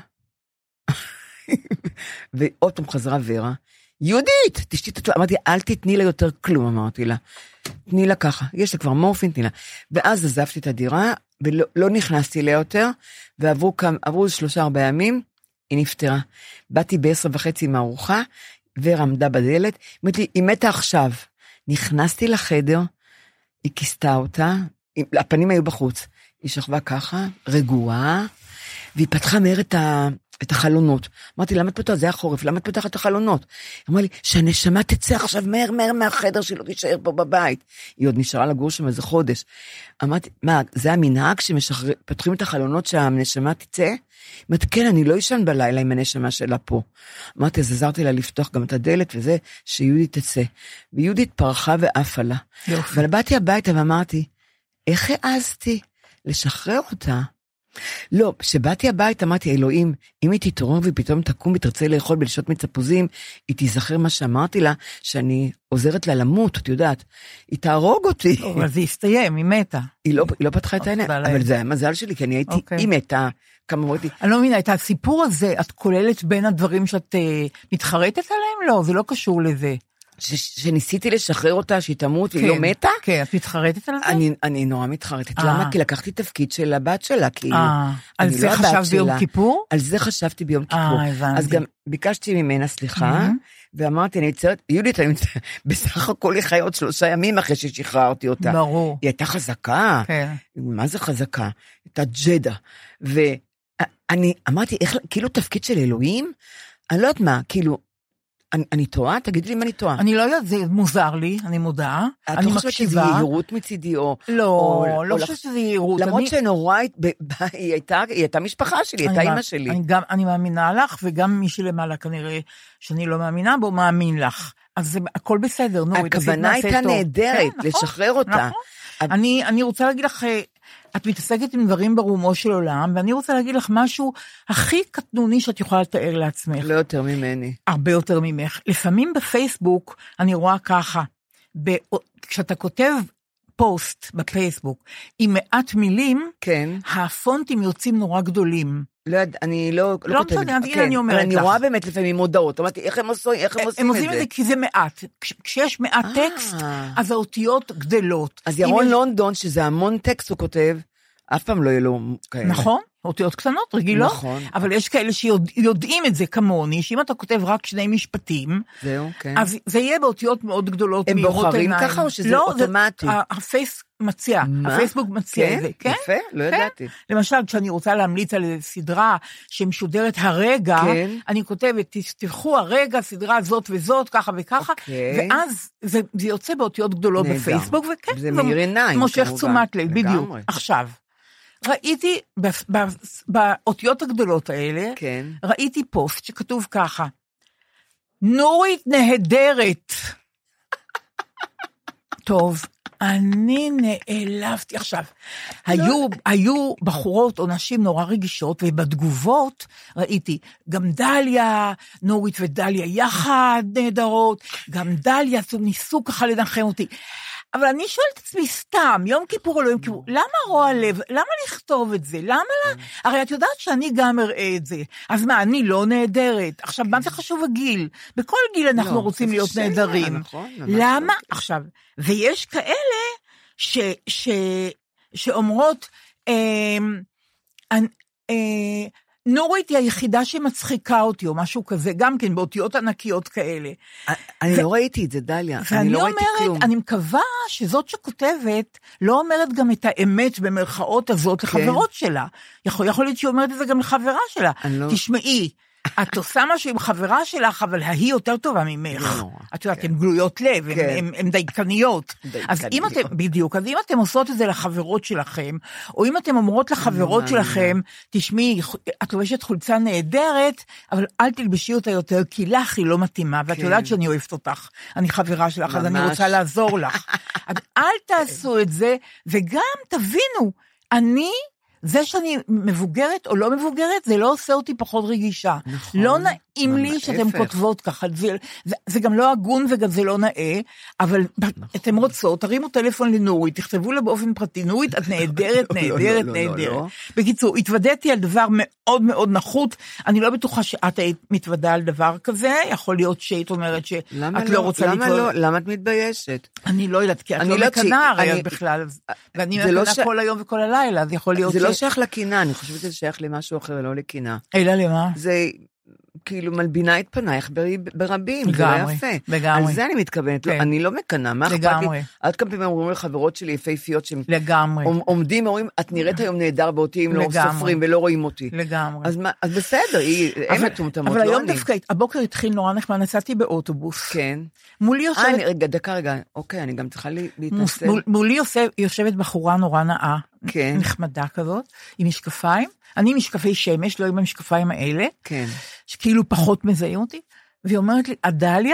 ועוד פעם חזרה ורה, יהודית, תשתית, אמרתי, אל תתני לה יותר כלום, אמרתי לה, תני לה ככה, יש לה כבר מורפין, תני לה, ואז עזבתי את הדירה, ולא נכנסתי לה יותר, ועברו 3-4 ימים, היא נפטרה, באתי ב10:30 עם הארוחה, ורה עמדה בדלת, אמרת לי, היא מתה עכשיו, נכנסתי לחדר, היא כיסתה אותה, הפנים היו בחוץ, היא שכבה ככה, רגועה, והיא פתחה מהר את החלונות. אמרתי, למה את פותחת? זה היה חורף, למה את פותחת את החלונות? היא אמרה לי, שהנשמה תצא עכשיו מהר מהחדר שלא תישאר פה בבית. היא עוד נשארה לגור שם איזה חודש. אמרתי, מה, זה המנהג שפתחים את החלונות שהנשמה תצא? היא אומרת, כן, אני לא ישן בלילה עם הנשמה שלה פה. אמרתי, אז עזרתי לה לפתוח גם את הדלת, וזה שיהודית תצא. ויהודית פרחה ועפה לה. אבל באתי הביתה ואמרתי, איך העזתי לשחרר אותה? לא, כשבאתי הבית אמרתי, אלוהים, אם היא תתעורר ופתאום תקום ותרצה לאכול בלשות מצפוזים, היא תיזכר מה שאמרתי לה, שאני עוזרת לה למות, את יודעת, היא תהרוג אותי. אבל זה הסתיים, היא מתה. היא לא פתחה את העיניים, אבל זה היה מזל שלי, כי אני הייתי, היא מתה, כמה אמרתי. אני לא מבינה, את הסיפור הזה, את כוללת בין הדברים שאת מתחרטת עליהם? לא, זה לא קשור לזה. שניסיתי לשחרר אותה, שהיא תמות והיא לא מתה? כן, את מתחרטת על זה? אני נורא מתחרטת. למה? כי לקחתי תפקיד של הבת שלה. על זה חשבת ביום כיפור? על זה חשבתי ביום כיפור. אז גם ביקשתי ממנה סליחה, ואמרתי, אני מצטערת, יהודית, בסך הכל היא חיה עוד 3 ימים אחרי ששחררתי אותה. ברור. היא הייתה חזקה. מה זה חזקה? הייתה ג'דה. ואני אמרתי, כאילו תפקיד של אלוהים? אני לא יודעת מה, כאילו, אני טועה? תגידי לי אם אני טועה. אני לא יודעת, זה מוזר לי, אני מודעה. את לא חושבת שזה יהירות מצידי, או... לא חושבת שזה יהירות. למרות שנורא, היא הייתה משפחה שלי, הייתה אמא שלי. אני מאמינה לך, וגם מי שלמעלה כנראה שאני לא מאמינה בו, מאמין לך. אז הכל בסדר, נו. הכוונה הייתה נהדרת, לשחרר אותה. אני רוצה להגיד לך, את מתעסקת עם דברים ברומו של עולם, ואני רוצה להגיד לך משהו הכי קטנוני שאת יכולה לתאר לעצמך. לא יותר ממני. הרבה יותר ממך. לפעמים בפייסבוק, אני רואה ככה, כשאתה כותב פוסט בפייסבוק, עם מעט מילים, כן. הפונטים יוצאים נורא גדולים. אני לא כותבת. אני אומרת לך. אני רואה באמת לפעמים מודעות, אמרתי, איך הם עושים את זה? הם עושים את זה כי זה מעט. כשיש מעט טקסט, אז האותיות גדלות. אז ירון לונדון, שזה המון טקסט הוא כותב, אף פעם לא יהיה לו כאלה. נכון, אותיות קטנות, רגילות. נכון. אבל יש כאלה שיודעים את זה כמוני, שאם אתה כותב רק 2 משפטים, זהו, כן. אז זה יהיה באותיות מאוד גדולות. הם בוחרים ככה או שזה אוטומטי? הפייסבוק מציע את זה, כן? יפה, לא ידעתי. למשל, כשאני רוצה להמליץ על סדרה שמשודרת הרגע, אני כותבת, תפתחו הרגע, סדרה זאת וזאת, ככה וככה, ואז זה יוצא באותיות גדולות בפייסבוק, וכן, זה מאיר עיניים, מושך תשומת לב, בדיוק. עכשיו, ראיתי, באותיות הגדולות האלה, ראיתי פוסט שכתוב ככה, נורית נהדרת. טוב, אני נעלבתי עכשיו. היו בחורות או נשים נורא רגישות, ובתגובות ראיתי גם דליה, נורית ודליה יחד נהדרות, גם דליה, ניסו ככה לנחם אותי. אבל אני שואלת את עצמי סתם, יום כיפור או לא יום כיפור, למה רוע לב? למה לכתוב את זה? למה לא? הרי את יודעת שאני גם אראה את זה. אז מה, אני לא נהדרת. עכשיו, מה זה חשוב הגיל? בכל גיל אנחנו רוצים להיות נהדרים. למה? עכשיו, ויש כאלה שאומרות, נורית היא היחידה שמצחיקה אותי, או משהו כזה, גם כן, באותיות ענקיות כאלה. אני לא ראיתי את זה, דליה. ואני אומרת, אני מקווה שזאת שכותבת, לא אומרת גם את האמת במרכאות הזאת לחברות שלה. יכול להיות שהיא אומרת את זה גם לחברה שלה. תשמעי, את עושה משהו עם חברה שלך, אבל היא יותר טובה ממך. את יודעת, הן גלויות לב, הן דייקניות. אז אם אתם, בדיוק, אז אם אתם עושות את זה לחברות שלכם, או אם אתם אומרות לחברות שלכם, תשמעי, את לובשת חולצה נהדרת, אבל אל תלבשי אותה יותר, כי לך היא לא מתאימה, ואת יודעת שאני אוהבת אותך. אני חברה שלך, אז אני רוצה לעזור לך. אז אל תעשו את זה, וגם תבינו, זה שאני מבוגרת או לא מבוגרת, זה לא עושה אותי פחות רגישה. נכון. לא נעים לי שאתם כותבות ככה, זה גם לא הגון וגם זה לא נאה, אבל אתם רוצות, תרימו טלפון לנורית, תכתבו לה באופן פרטי, נורית, את נהדרת, נהדרת, נהדרת. בקיצור, התוודעתי על דבר מאוד מאוד נחות, אני לא בטוחה שאת היית מתוודעה על דבר כזה, יכול להיות שהיית אומרת שאת לא רוצה להתוודע. למה את מתביישת? אני לא יודעת, כי את לא מקנה הרי בכלל, ואני מקנה כל היום וכל הלילה, אז יכול להיות לא שייך לקינה, אני חושבת שזה שייך למשהו אחר, לא לקינה. אלא למה? זה כאילו מלבינה את פנייך ברבים, זה לא יפה. לגמרי. על זה אני מתכוונת, אני לא מקנה, מה אכפת לי? עד כמה פעמים אומרים לחברות שלי, יפהפיות, שהם עומדים, אומרים, את נראית היום נהדר באותי, אם לא סופרים ולא רואים אותי. לגמרי. אז בסדר, הם מטומטמות, לא אני. אבל היום דווקא, הבוקר התחיל נורא נחמד, נסעתי באוטובוס. כן. מולי יושבת... רגע, אוקיי, אני גם צריכה להתנסה. מולי יושבת בחורה נורא נאה, נחמדה כזאת, עם משקפיים, אני משקפי שמש, לא עם המשקפיים האלה, שכאילו פחות מזהים אותי, והיא אומרת לי, הדליה?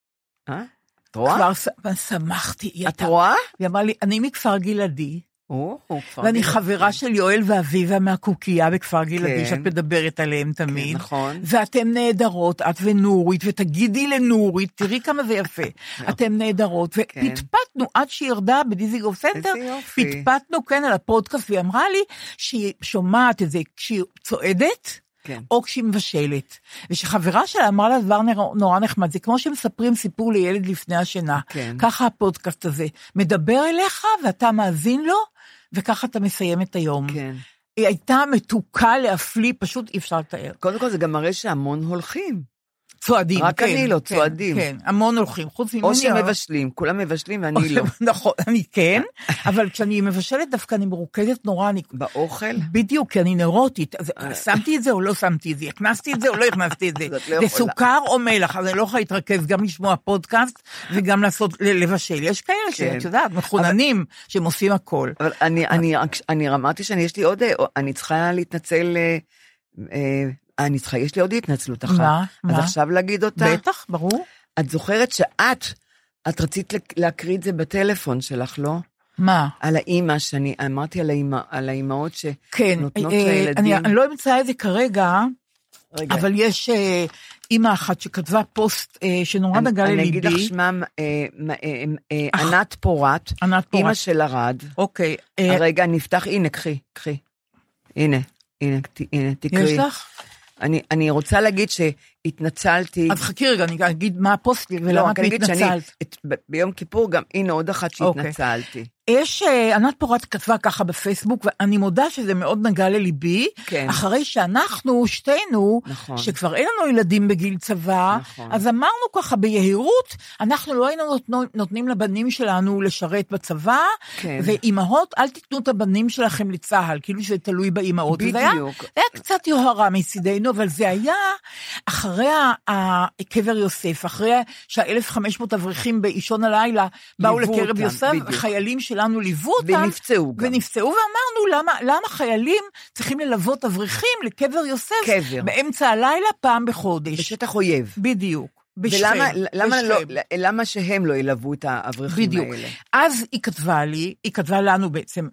את רואה? כבר שמחתי. את רואה? היא אמרה לי, אני מכפר גלעדי, ואני חברה של יואל ואביבה מהקוקייה בכפר גלעדי, שאת מדברת עליהם תמיד, ואתם נהדרות, את ונורית, ותגידי לנורית, תראי כמה זה יפה, אתם נהדרות, ופטפטנו עד שהיא ירדה בדיזיגוף סנטר, פטפטנו כן על הפודקאסט, והיא אמרה לי שהיא שומעת את זה כשהיא צועדת, או כשהיא מבשלת, ושחברה שלה אמרה לה דבר נורא נחמד, זה כמו שמספרים סיפור לילד לפני השינה, ככה הפודקאסט הזה, מדבר אליך ואתה מאזין לו, וככה אתה מסיים את היום. היא הייתה מתוקה להפליא, פשוט אי אפשר לתאר. קודם כל זה גם מראה שהמון הולכים. צועדים, רק כן, אני לא, כן, צועדים. כן, המון הולכים, חוץ ממני. או שמבשלים, כולם מבשלים ואני לא. נכון, אני כן, אבל כשאני מבשלת דווקא אני מרוקדת נורא. באוכל? בדיוק, כי אני נוירוטית. שמתי את זה או לא שמתי את זה, הכנסתי את זה או לא הכנסתי את זה. זה סוכר או מלח, אז אני לא יכולה להתרכז גם לשמוע פודקאסט וגם לבשל. יש כאלה שאת יודעת, מחוננים, שהם עושים הכל. אבל אני אמרתי שיש לי עוד, אני צריכה להתנצל, יש לי עוד התנצלות אחת. מה? אז עכשיו להגיד אותה? בטח, ברור. את זוכרת את רצית להקריא את זה בטלפון שלך, לא? מה? על האמא, שאני אמרתי על האמאות שנותנות לילדים. אני לא אמצא את זה כרגע, אבל יש אמא אחת שכתבה פוסט שנורא נגע לליבי. אני אגיד לך שמה, ענת פורת, אמא של ארד. אוקיי. רגע, נפתח, הנה, קחי. הנה, תקראי. יש לך? אני רוצה להגיד שהתנצלתי. אז חכי רגע, אני אגיד מה הפוסט ולמה את התנצלת. ביום כיפור גם, הנה עוד אחת שהתנצלתי. ענת פורת כתבה ככה בפייסבוק, ואני מודה שזה מאוד נגע לליבי, אחרי שאנחנו שתינו, שכבר אין לנו ילדים בגיל צבא, אז אמרנו ככה ביהירות, אנחנו לא היינו נותנים לבנים שלנו לשרת בצבא, ואימהות, אל תיתנו את הבנים שלכם לצהל, כאילו שזה תלוי באימהות. בדיוק. זה היה קצת יוהרה מצידנו, אבל זה היה אחרי הקבר יוסף, אחרי שה-1500 אברכים באישון הלילה, באו לקרב יוסף, חיילים שלנו ליוו אותם. ונפצעו, ואמרנו, למה חיילים צריכים ללוות אברכים לקבר יוסף, באמצע הלילה פעם בחודש. בשטח אויב. בדיוק. למה שהם לא ילוו את האברכים האלה? אז היא כתבה לנו בעצם,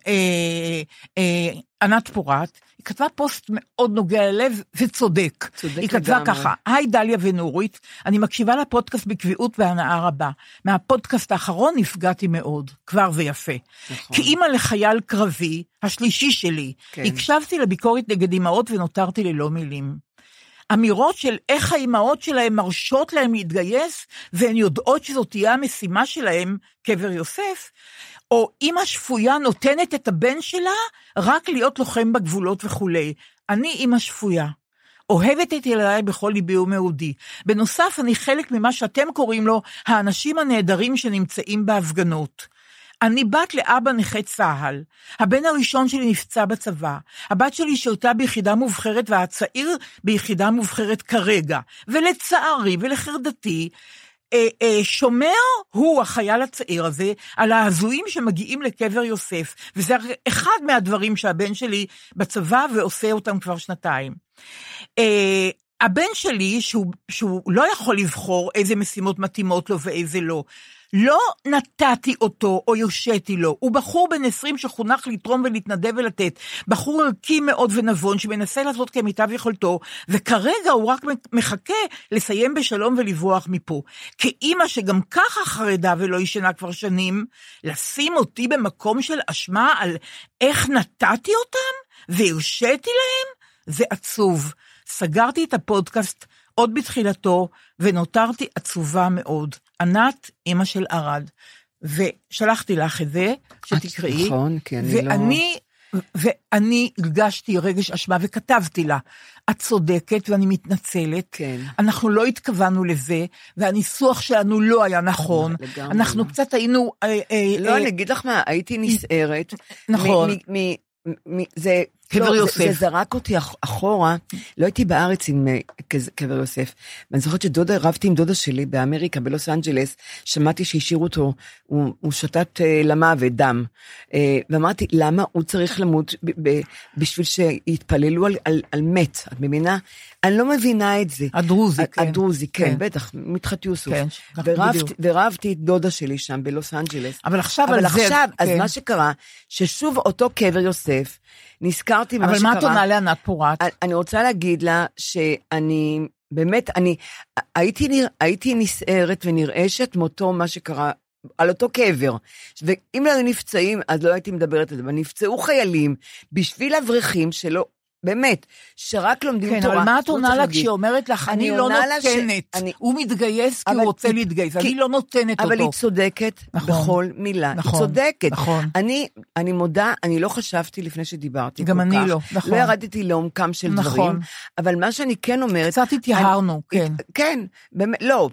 ענת פורת, היא כתבה פוסט מאוד נוגע ללב וצודק. היא כתבה ככה, היי דליה ונורית, אני מקשיבה לפודקאסט בקביעות והנאה רבה. מהפודקאסט האחרון נפגעתי מאוד, כבר ויפה. כאימא לחייל קרבי, השלישי שלי, הקשבתי לביקורת נגד אמהות ונותרתי ללא מילים. אמירות של איך האימהות שלהם מרשות להם להתגייס, והן יודעות שזאת תהיה המשימה שלהם, קבר יוסף, או אמא שפויה נותנת את הבן שלה, רק להיות לוחם בגבולות וכו'. אני אמא שפויה. אוהבת את ילדיי בכל ליבי ומאודי. בנוסף, אני חלק ממה שאתם קוראים לו, האנשים הנהדרים שנמצאים בהפגנות. אני בת לאבא נכה צהל. הבן הראשון שלי נפצע בצבא. הבת שלי שירתה ביחידה מובחרת, והצעיר ביחידה מובחרת כרגע. ולצערי ולחרדתי, שומר הוא החייל הצעיר הזה, על ההזויים שמגיעים לקבר יוסף. וזה אחד מהדברים שהבן שלי בצבא, ועושה אותם כבר 2 הבן שלי, שהוא לא יכול לבחור איזה משימות מתאימות לו ואיזה לא, לא נתתי אותו או יושתי לו, הוא בחור בן 20 שחונך לתרום ולהתנדב ולתת, בחור ערכי מאוד ונבון שמנסה לעשות כמיטב יכולתו, וכרגע הוא רק מחכה לסיים בשלום ולברוח מפה. כאימא שגם ככה חרדה ולא ישנה כבר שנים, לשים אותי במקום של אשמה על איך נתתי אותם והרשיתי להם, זה עצוב. סגרתי את הפודקאסט עוד בתחילתו, ונותרתי עצובה מאוד. ענת, אמא של ארד. ושלחתי לך את זה, שתקראי. נכון, כי אני ואני הרגשתי רגש אשמה, וכתבתי לה, את צודקת ואני מתנצלת. כן. אנחנו לא התכוונו לזה, והניסוח שלנו לא היה נכון. לגמרי. אנחנו קצת היינו... לא, אני אגיד לך מה, הייתי נסערת. נכון. זה... קבר יוסף. זה זרק אותי אחורה, לא הייתי בארץ עם קבר יוסף, ואני זוכרת שדודה, רבתי עם דודה שלי באמריקה, בלוס אנג'לס, שמעתי שהשאירו אותו, הוא שתת למוות, דם, ואמרתי, למה הוא צריך למות בשביל שיתפללו על מת, את מבינה? אני לא מבינה את זה. הדרוזי, כן. הדרוזי, כן, בטח, מתחת יוסוף. כן, ורבתי את דודה שלי שם בלוס אנג'לס. אבל עכשיו, אז מה שקרה, ששוב אותו קבר יוסף, נזכרתי מה שקרה. אבל מה את עונה לענת פורת? אני רוצה להגיד לה שאני, באמת, הייתי נסערת ונרעשת מאותו מה שקרה, על אותו קבר. ואם לא נפצעים, אז לא הייתי מדברת על זה, אבל נפצעו חיילים בשביל אברכים שלא באמת, שרק לומדים כן, תורה. אבל מה את עונה לה כשהיא אומרת לך, אני לא נותנת, הוא מתגייס כי הוא רוצה להתגייס, אני לא נותנת אותו. אבל היא צודקת בכל מילה, היא צודקת. אני מודה, אני לא חשבתי לפני שדיברתי כל כך. גם אני לא, נכון. לא ירדתי לעומקם של דברים, אבל מה שאני כן אומרת... קצת התייהרנו, כן. כן, באמת, לא.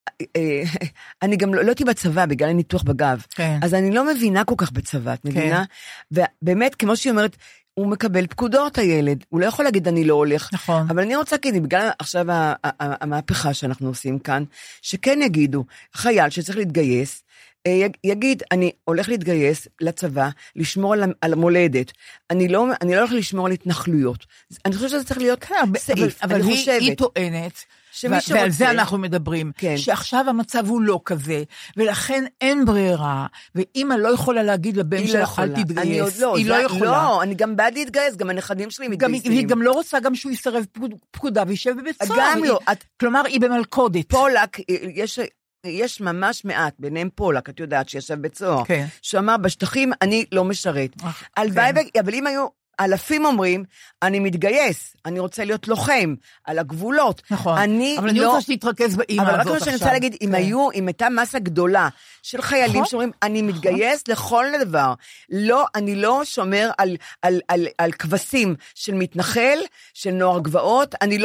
אני גם לא הייתי בצבא בגלל הניתוח בגב, אז אני לא מבינה כל כך בצבא, את מבינה? ובאמת, כמו שהיא אומרת, הוא מקבל פקודות הילד, הוא לא יכול להגיד אני לא הולך, נכון. אבל אני רוצה להגיד, בגלל עכשיו המהפכה שאנחנו עושים כאן, שכן יגידו, חייל שצריך להתגייס, יגיד, אני הולך להתגייס לצבא, לשמור על המולדת, אני לא הולך לשמור על התנחלויות, אני חושבת שזה צריך להיות סעיף, אבל היא טוענת, ועל זה אנחנו מדברים, שעכשיו המצב הוא לא כזה, ולכן אין ברירה, ואמא לא יכולה להגיד לבן שלך, אל תתגייס, היא לא יכולה. לא, אני גם בעד להתגייס, גם הנכדים שלי מתגייסים. היא גם לא רוצה גם שהוא יסרב פקודה, וישב בבית סוהר. גם לא. כלומר, היא במלכודת. פולק, יש ממש מעט, ביניהם פולק, את יודעת, שישב בית סוהר, שאמר, בשטחים אני לא משרת. אבל אם היו... אלפים אומרים, אני מתגייס, אני רוצה להיות לוחם, על הגבולות. נכון, אבל אני רוצה שתתרכז באמא הזאת עכשיו. אבל רק מה שאני רוצה להגיד, אם הייתה מסה גדולה של חיילים שאומרים, אני מתגייס לכל דבר, אני לא שומר על כבשים של מתנחל, של נוער גבעות, אני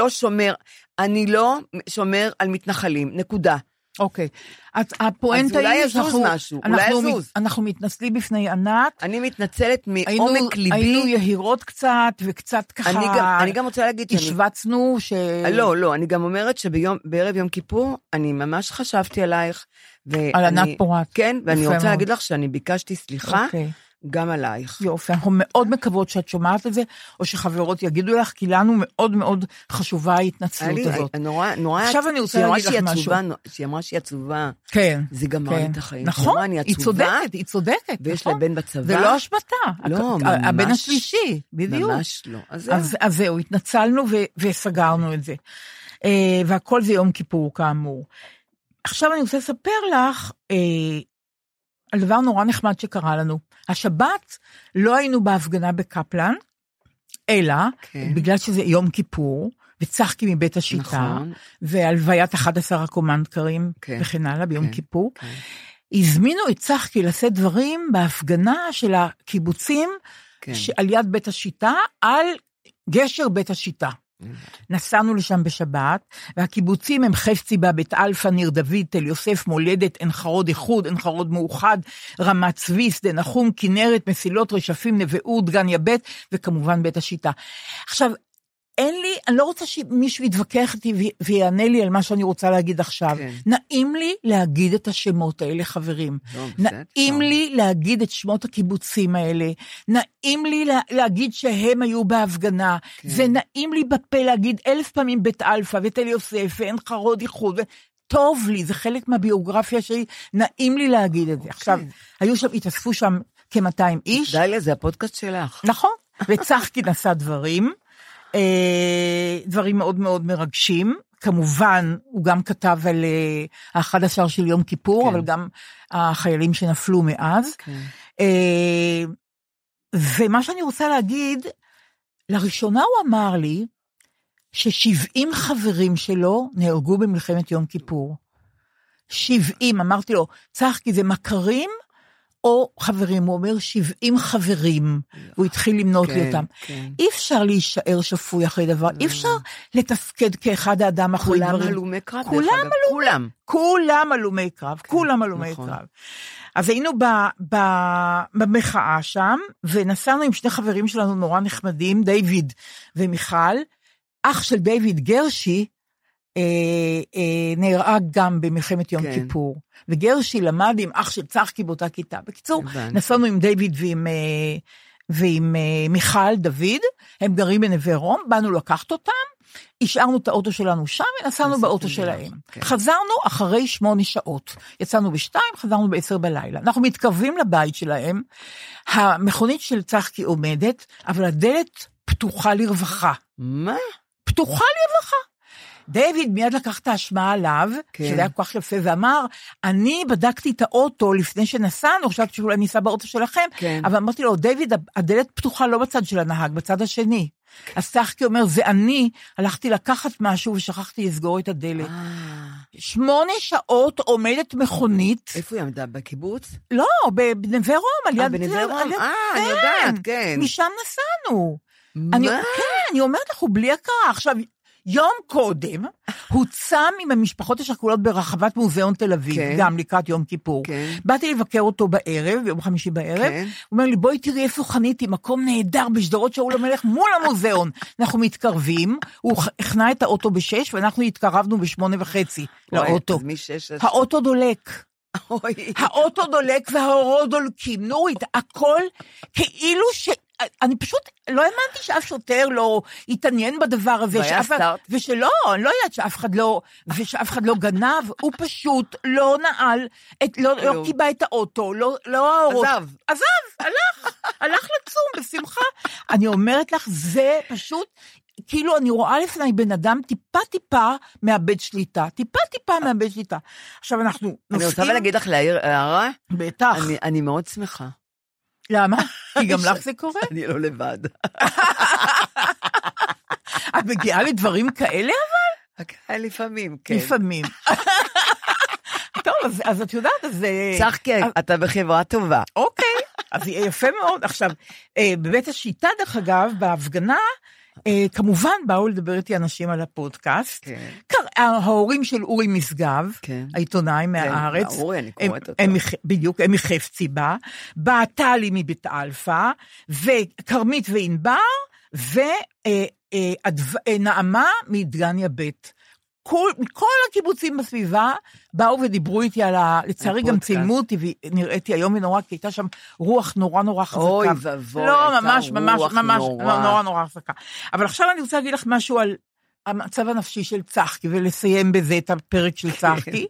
לא שומר על מתנחלים, נקודה. אוקיי, הפואנטה היא אנחנו מתנצלים בפני ענת. אני מתנצלת מעומק ליבי. היינו יהירות קצת וקצת ככה. אני גם רוצה להגיד השבצנו לא, אני גם אומרת שבערב יום כיפור, אני ממש חשבתי עלייך. על ענת פורת. כן, ואני רוצה להגיד לך שאני ביקשתי סליחה. גם עלייך. יופי, אנחנו מאוד מקוות שאת שומעת את זה, או שחברות יגידו לך, כי לנו מאוד מאוד חשובה ההתנצלות הזאת. עכשיו אני רוצה להגיד לך משהו. שהיא אמרה שהיא עצובה. כן. זה גמר את החיים. נכון, היא צודקת. ויש לה בן בצבא. זה לא השבטה. לא, ממש. הבן השלישי, בדיוק. ממש לא. אז זהו, התנצלנו וסגרנו את זה. והכל זה יום כיפור כאמור. עכשיו אני רוצה לספר לך, על דבר נורא נחמד שקרה לנו. השבת לא היינו בהפגנה בקפלן, אלא בגלל שזה יום כיפור, וצחקי מבית השיטה, והלוויית 11 הקומנדקרים וכן הלאה ביום כיפור, הזמינו את צחקי לשאת דברים בהפגנה של הקיבוצים, על יד בית השיטה, על גשר בית השיטה. נסענו לשם בשבת, והקיבוצים הם חפציבה, בית אלפא, ניר דוד, תל יוסף, מולדת, עין חרוד איחוד, עין חרוד מאוחד, רמת צבי, שדה נחום, כנרת, מסילות, רשפים, נבאות, גן יבט, וכמובן בית השיטה. עכשיו, אני לא רוצה שמישהו יתווכח איתי ויענה לי על מה שאני רוצה להגיד עכשיו. נעים לי להגיד את השמות האלה, חברים. נעים לי להגיד את שמות הקיבוצים האלה. נעים לי להגיד שהם היו בהפגנה. זה נעים לי בפה להגיד 1000 פעמים בית אלפא ותל יוסף ואין חרוד איחוד. טוב לי, זה חלק מהביוגרפיה שלי. נעים לי להגיד את זה. עכשיו, התאספו שם כ-200 איש. די לזה, הפודקאסט שלך. נכון. וצחקי נשא דברים. דברים מאוד מאוד מרגשים, כמובן הוא גם כתב על ה-11 של יום כיפור, אבל גם החיילים שנפלו מאז, ומה שאני רוצה להגיד, לראשונה הוא אמר לי, ש70 חברים שלו נהרגו במלחמת יום כיפור, 70, אמרתי לו, צחקי זה מכרים, או חברים, הוא אומר 70 חברים, הוא התחיל למנות לי אותם. אי אפשר להישאר שפוי אחרי דבר, אי אפשר לתפקד כאחד האדם אחרי דברים. כולם הלומי קרב, כולם הלומי קרב, כולם הלומי קרב. אז היינו במחאה שם, ונסענו עם שני חברים שלנו נורא נחמדים, דיוויד ומיכל, אח של דיוויד גרשי, נהרג גם במלחמת יום כיפור, וגרשי למד עם אח של צחקי באותה כיתה. בקיצור, נסענו עם דיוויד ועם מיכל דוד, הם גרים בנווה רום, באנו לקחת אותם, השארנו את האוטו שלנו שם, ונסענו באוטו שלהם. חזרנו אחרי 8 שעות, יצאנו ב2, חזרנו ב10 בלילה. אנחנו מתקרבים לבית שלהם, המכונית של צחקי עומדת, אבל הדלת פתוחה לרווחה. מה? פתוחה לרווחה. דיוויד מיד לקח את ההשמעה עליו, שזה היה כל כך יפה, ואמר, אני בדקתי את האוטו לפני שנסענו, חשבתי שאולי ניסע באוטו שלכם, אבל אמרתי לו, דיוויד, הדלת פתוחה לא בצד של הנהג, בצד השני. אז צחקי אומר, זה אני, הלכתי לקחת משהו ושכחתי לסגור את הדלת. 8 שעות עומדת מכונית. איפה היא עמדה? בקיבוץ? לא, בנווה רום. בנווה רום, אני יודעת, כן. משם נסענו. אני אומרת לך, הוא בלי הכרה. עכשיו, יום קודם, הוא צם עם המשפחות השכולות ברחבת מוזיאון תל אביב, גם לקראת יום כיפור. באתי לבקר אותו בערב, ביום חמישי בערב, הוא אומר לי, בואי תראי איפה חניתי, מקום נהדר בשדרות שאול המלך מול המוזיאון. אנחנו מתקרבים, הוא הכנה את האוטו ב6, ואנחנו התקרבנו ב8:30 לאוטו. האוטו דולק. האוטו דולק והאורות דולקים. נורית, הכל כאילו אני פשוט לא האמנתי שאף שוטר לא התעניין בדבר הזה, ושלא, אני לא יודעת שאף אחד לא גנב, הוא פשוט לא נעל, לא קיבה את האוטו, לא האורות. עזב, הלך לצום בשמחה. אני אומרת לך, זה פשוט, כאילו אני רואה לפני בן אדם טיפה מאבד שליטה, טיפה מאבד שליטה. עכשיו אנחנו נוסעים. אני רוצה להגיד לך להעיר הערה? בטח. אני מאוד שמחה. למה? כי גם לך זה קורה? אני לא לבד. את מגיעה לדברים כאלה אבל? לפעמים, כן. לפעמים. טוב, אז את יודעת, אז... צחקי, אתה בחברה טובה. אוקיי, אז יפה מאוד. עכשיו, בבית השיטה, דרך אגב, בהפגנה, כמובן באו לדבר איתי אנשים על הפודקאסט, ההורים של אורי משגב, העיתונאי מהארץ, אורי, אני קוראת אותו. בדיוק, הם מחפצי בה, טלי מבית אלפא, וקרמית וענבר, ונעמה מדגניה בית. כל הקיבוצים בסביבה באו ודיברו איתי על לצערי גם צילמו אותי, ונראיתי היום ונורא, כי הייתה שם רוח נורא חזקה. אוי ובוי, לא, ממש נורא חזקה. אבל עכשיו אני רוצה להגיד לך משהו על המצב הנפשי של צחקי, ולסיים בזה את הפרק של צחקי.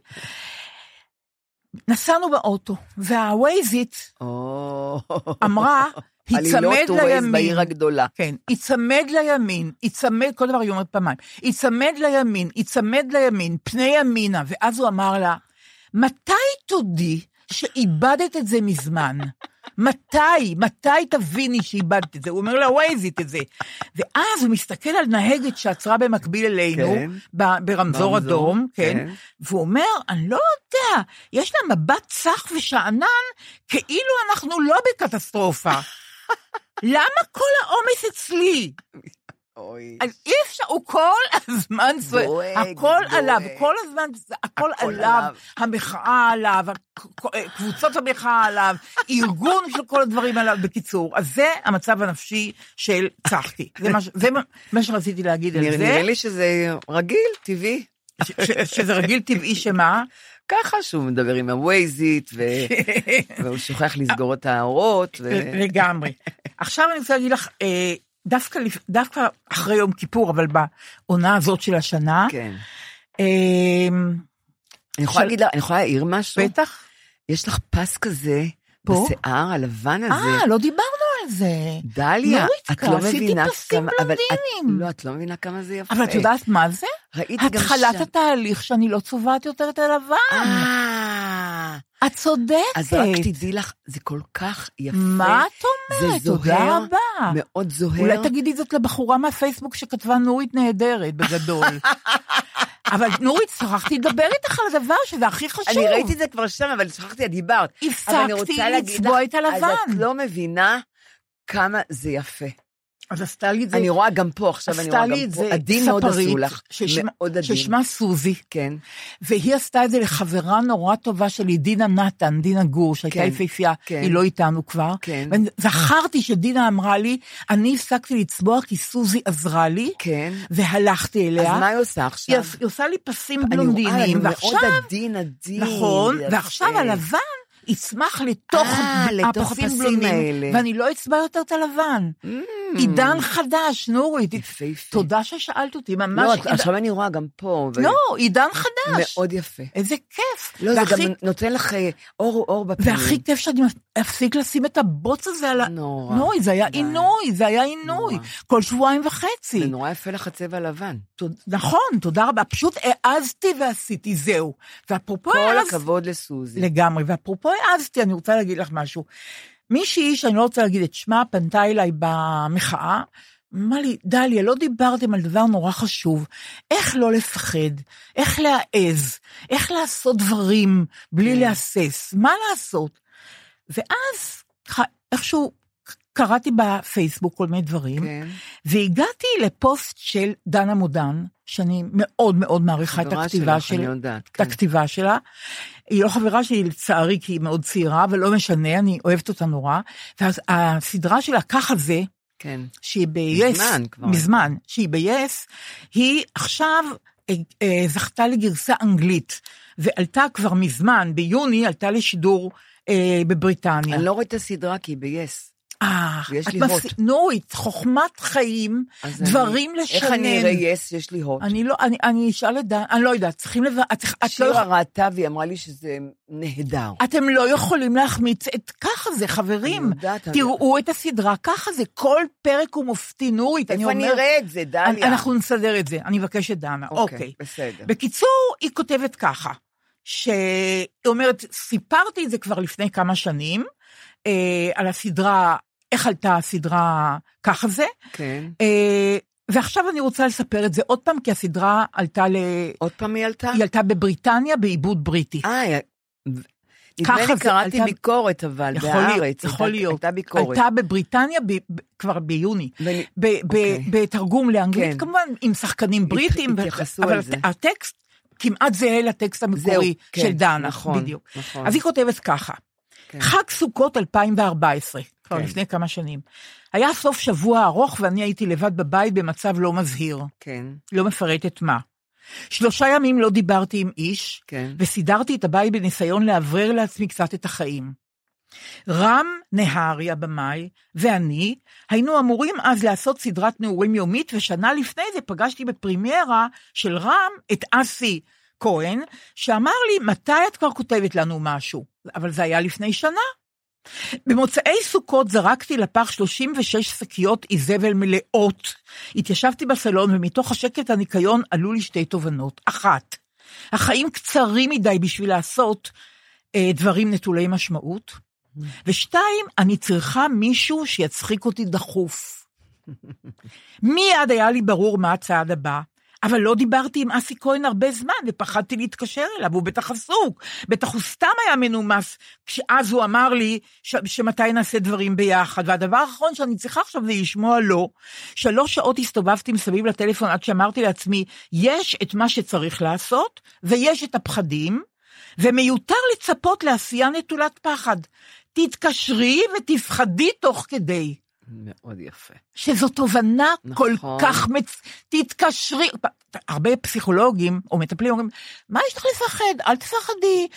נסענו באוטו, והווייזית אמרה, היצמד לימין, בעיר הגדולה. כן, היצמד לימין, כל דבר היא אומרת פעמיים, היצמד לימין, פני ימינה, ואז הוא אמר לה, מתי תודי שאיבדת את זה מזמן? מתי תביני שאיבדת את זה? הוא אומר לה, ווייזית את זה. ואז הוא מסתכל על נהגת שעצרה במקביל אלינו, ברמזור אדום, כן, והוא אומר, אני לא יודע, יש לה מבט צח ושענן, כאילו אנחנו לא בקטסטרופה. למה כל העומס אצלי? אז אי אפשר, הוא כל הזמן, הכל עליו, כל הזמן, הכל עליו, המחאה עליו, קבוצות המחאה עליו, ארגון של כל הדברים עליו, בקיצור. אז זה המצב הנפשי של צחקי. זה מה שרציתי להגיד על זה. נראה לי שזה רגיל, טבעי. שזה רגיל טבעי שמה? ככה שהוא מדבר עם הווייזית, והוא שוכח לסגור את האורות. לגמרי. עכשיו אני רוצה להגיד לך, דווקא אחרי יום כיפור, אבל בעונה הזאת של השנה. כן. אני יכולה להעיר משהו? בטח. יש לך פס כזה, בשיער הלבן הזה. לא דיברנו על זה. דליה, את לא מבינה כמה, לא, את לא מבינה כמה זה יפה. אבל את יודעת מה זה? התחלת התהליך שאני לא צובעת יותר את הלבן. את צודקת. אז רק תדעי לך, זה כל כך יפה. מה את אומרת? תודה רבה. מאוד זוהר. אולי תגידי זאת לבחורה מהפייסבוק שכתבה נורית נהדרת בגדול. אבל נורית, שכחתי לדבר איתך על הדבר שזה הכי חשוב. אני ראיתי את זה כבר שם, אבל שכחתי, את דיברת. הפסקתי לצבוע את הלבן. אז את לא מבינה כמה זה יפה. אז עשתה לי את זה. אני רואה גם פה, עכשיו אני רואה גם פה. עדין מאוד עשו לך. מאוד עדין. ששמה סוזי. כן. והיא עשתה את זה לחברה נורא טובה שלי, דינה נתן, דינה גור, שהייתה יפהפייה, היא לא איתנו כבר. כן. וזכרתי שדינה אמרה לי, אני הפסקתי לצבוע כי סוזי עזרה לי. כן. והלכתי אליה. אז מה היא עושה עכשיו? היא עושה לי פסים בלונדינים. מאוד עדין. נכון, ועכשיו הלבן יצמח לתוך הפסים בלונדינים. ואני לא אצבע יותר את הלבן. עידן חדש, נורית. תודה ששאלת אותי, ממש. לא, עכשיו אני רואה גם פה. לא, עידן חדש. מאוד יפה. איזה כיף. לא, זה גם נותן לך אור בפנים. והכי כיף שאני אפסיק לשים את הבוץ הזה על נורא. נורית, זה היה עינוי, זה היה עינוי. כל 2.5 שבועות. זה נורא יפה לך צבע לבן. נכון, תודה רבה. פשוט העזתי ועשיתי, זהו. ואפרופו כל הכבוד לסוזי. לגמרי, ואפרופו העזתי, אני רוצה להגיד לך משהו. מישהי שאני לא רוצה להגיד את שמה, פנתה אליי במחאה, אמרה לי, דליה, לא דיברתם על דבר נורא חשוב, איך לא לפחד, איך להעז, איך לעשות דברים בלי להסס, מה לעשות? ואז איכשהו קראתי בפייסבוק כל מיני דברים, והגעתי לפוסט של דנה מודן, שאני מאוד מאוד מעריכה את הכתיבה שלה, היא לא חברה שלי לצערי, כי היא מאוד צעירה, אבל לא משנה, אני אוהבת אותה נורא, והסדרה שלה ככה זה, שהיא ב-yes, מזמן, שהיא ב-yes, היא עכשיו זכתה לגרסה אנגלית, ועלתה כבר מזמן, ביוני עלתה לשידור בבריטניה. אני לא רואה את הסדרה, כי היא ב-yes. יש לי הוט. נורית, חוכמת חיים, דברים לשנן. איך אני אראה יש? יש לי הוט. אני אשאל את דן, אני לא יודעת, צריכים שירה ראתה והיא אמרה לי שזה נהדר. אתם לא יכולים להחמיץ את ככה זה, חברים. תראו את הסדרה, ככה זה, כל פרק הוא מופתי, נורית. איפה אני אראה את זה, דליה? אנחנו נסדר את זה, אני מבקש את דנה. אוקיי, בסדר. בקיצור, היא כותבת ככה, שהיא אומרת, סיפרתי את זה כבר לפני כמה שנים, על הסדרה, איך עלתה הסדרה ככה זה. כן. ועכשיו אני רוצה לספר את זה עוד פעם, כי הסדרה עלתה עוד פעם היא עלתה? היא עלתה בבריטניה, בעיבוד בריטי. נדמה לי קראתי ביקורת, אבל בארץ. יכול להיות. הייתה ביקורת. עלתה בבריטניה כבר ביוני. בתרגום לאנגלית, כמובן, עם שחקנים בריטים. אבל הטקסט כמעט זהה לטקסט המקורי של דנה. בדיוק. אז היא כותבת ככה. חג סוכות 2014, כבר לפני כמה שנים. היה סוף שבוע ארוך, ואני הייתי לבד בבית במצב לא מזהיר. כן. לא מפרטת מה. 3 ימים לא דיברתי עם איש, וסידרתי את הבית בניסיון לעברר לעצמי קצת את החיים. רם נהרי, הבמאי, ואני, היינו אמורים אז לעשות סדרת נעורים יומית, ושנה לפני זה פגשתי בפרימיירה של רם את אסי כהן, שאמר לי, מתי את כבר כותבת לנו משהו? אבל זה היה לפני שנה. במוצאי סוכות זרקתי לפח 36 שקיות איזבל מלאות. התיישבתי בסלון, ומתוך השקט הניקיון עלו לי 2 תובנות. 1, החיים קצרים מדי בשביל לעשות דברים נטולי משמעות. ו2, אני צריכה מישהו שיצחיק אותי דחוף. מיד היה לי ברור מה הצעד הבא. אבל לא דיברתי עם אסי כהן הרבה זמן, ופחדתי להתקשר אליו, הוא בטח עסוק, בטח הוא סתם היה מנומס, כשאז הוא אמר לי שמתי נעשה דברים ביחד, והדבר האחרון שאני צריכה עכשיו זה לשמוע לו. 3 שעות הסתובבתי מסביב לטלפון, עד שאמרתי לעצמי, יש את מה שצריך לעשות, ויש את הפחדים, ומיותר לצפות לעשייה נטולת פחד. תתקשרי ותפחדי תוך כדי. מאוד יפה. שזו תובנה כל כך תתקשרי, הרבה פסיכולוגים או מטפלים אומרים, מה יש לך לפחד? אל תפחדי,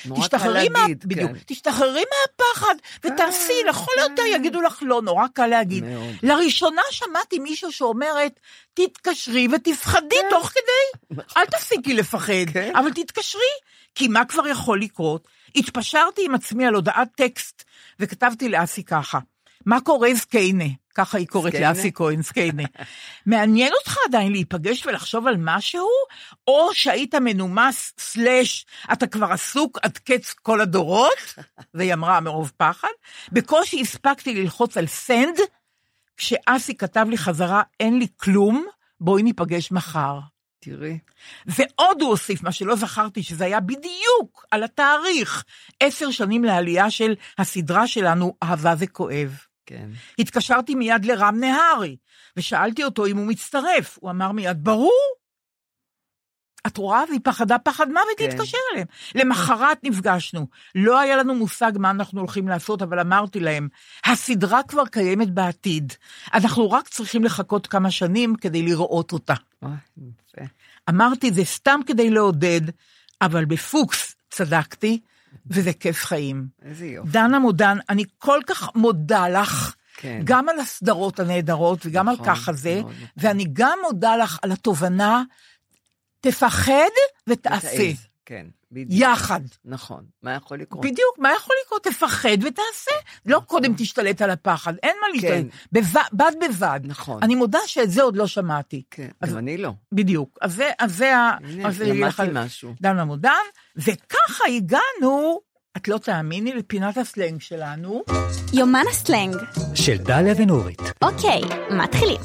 תשתחררי מהפחד, ותעשי, לכל יותר יגידו לך לא, נורא קל להגיד. לראשונה שמעתי מישהו שאומרת, תתקשרי ותפחדי תוך כדי, אל תפסיקי לפחד, אבל תתקשרי, כי מה כבר יכול לקרות? התפשרתי עם עצמי על הודעת טקסט, וכתבתי לאסי ככה, מה קורה זקיינה? ככה היא קוראת לאסי כהן, זקיינה. מעניין אותך עדיין להיפגש ולחשוב על משהו? או שהיית מנומס / אתה כבר עסוק עד קץ כל הדורות? והיא אמרה מרוב פחד. בקושי הספקתי ללחוץ על סנד, כשאסי כתב לי חזרה, אין לי כלום, בואי ניפגש מחר. תראי. ועוד הוא הוסיף, מה שלא זכרתי, שזה היה בדיוק על התאריך, 10 שנים לעלייה של הסדרה שלנו, אהבה וכואב. כן. התקשרתי מיד לרם נהרי, ושאלתי אותו אם הוא מצטרף. הוא אמר מיד, ברור. את רואה? והיא פחדה פחד מוות להתקשר אליהם. למחרת נפגשנו. לא היה לנו מושג מה אנחנו הולכים לעשות, אבל אמרתי להם, הסדרה כבר קיימת בעתיד. אנחנו רק צריכים לחכות כמה שנים כדי לראות אותה. אמרתי, זה סתם כדי לעודד, אבל בפוקס צדקתי, וזה כיף חיים. איזה יופי. דנה מודן, אני כל כך מודה לך, כן. גם על הסדרות הנהדרות, וגם נכון, על ככה זה, נכון. ואני גם מודה לך על התובנה, תפחד ותעשה. ותעז, כן, בדיוק. יחד. נכון, מה יכול לקרות? בדיוק, מה יכול לקרות? תפחד ותעשה. לא קודם תשתלט על הפחד, אין מה להשתלט. בד בבד. נכון. אני מודה שאת זה עוד לא שמעתי. כן, גם אני לא. בדיוק. אז זה למדתי משהו. דם למודן, וככה הגענו, את לא תאמיני, לפינת הסלנג שלנו. יומן הסלנג. של דליה ונורית. אוקיי, מתחילים.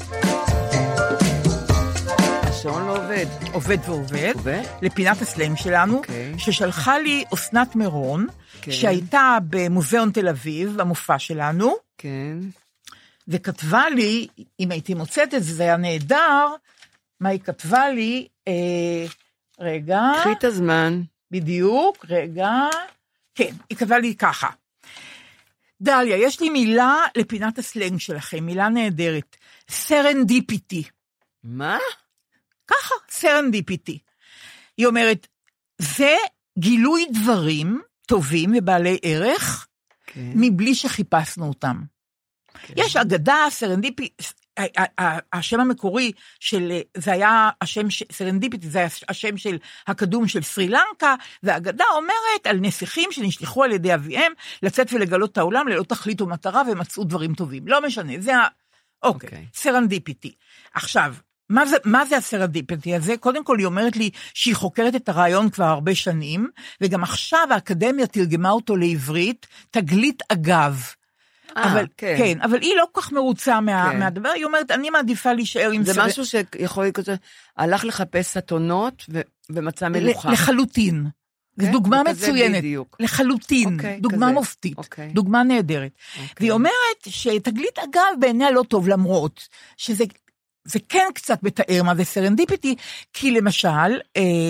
השעון לא עובד. עובד ועובד. עובד? לפינת הסלנג שלנו, ששלחה לי אסנת מירון, שהייתה במוזיאון תל אביב, במופע שלנו. כן. וכתבה לי, אם הייתי מוצאת את זה, זה היה נהדר, מה היא כתבה לי, רגע. קחי את הזמן. בדיוק, רגע. כן, היא כתבה לי ככה. דליה, יש לי מילה לפינת הסלנג שלכם, מילה נהדרת. סרנדיפיטי. מה? ככה, סרנדיפיטי. היא אומרת, זה גילוי דברים טובים ובעלי ערך, כן. מבלי שחיפשנו אותם. כן. יש אגדה, סרנדיפיטי, השם המקורי של, זה היה השם, סרנדיפיטי, זה היה השם של הקדום של סרי לנקה, והאגדה אומרת על נסיכים שנשלחו על ידי אביהם, לצאת ולגלות את העולם ללא תכלית ומטרה, ומצאו דברים טובים. לא משנה, זה אוקיי. סרנדיפיטי. עכשיו, מה זה הסרנדיפיטי הזה? קודם כל היא אומרת לי שהיא חוקרת את הרעיון כבר הרבה שנים, וגם עכשיו האקדמיה תרגמה אותו לעברית, תגלית אגב. אבל, כן, אבל היא לא כל כך מרוצה מהדבר, היא אומרת, אני מעדיפה להישאר עם זה משהו שיכול להיות, הלך לחפש אתונות ומצא מלוכה. לחלוטין. זו דוגמה מצוינת. לחלוטין. דוגמה מופתית. דוגמה נהדרת. והיא אומרת שתגלית אגב בעיניה לא טוב, למרות שזה כן קצת מתאר מה זה סרנדיפיטי, כי למשל,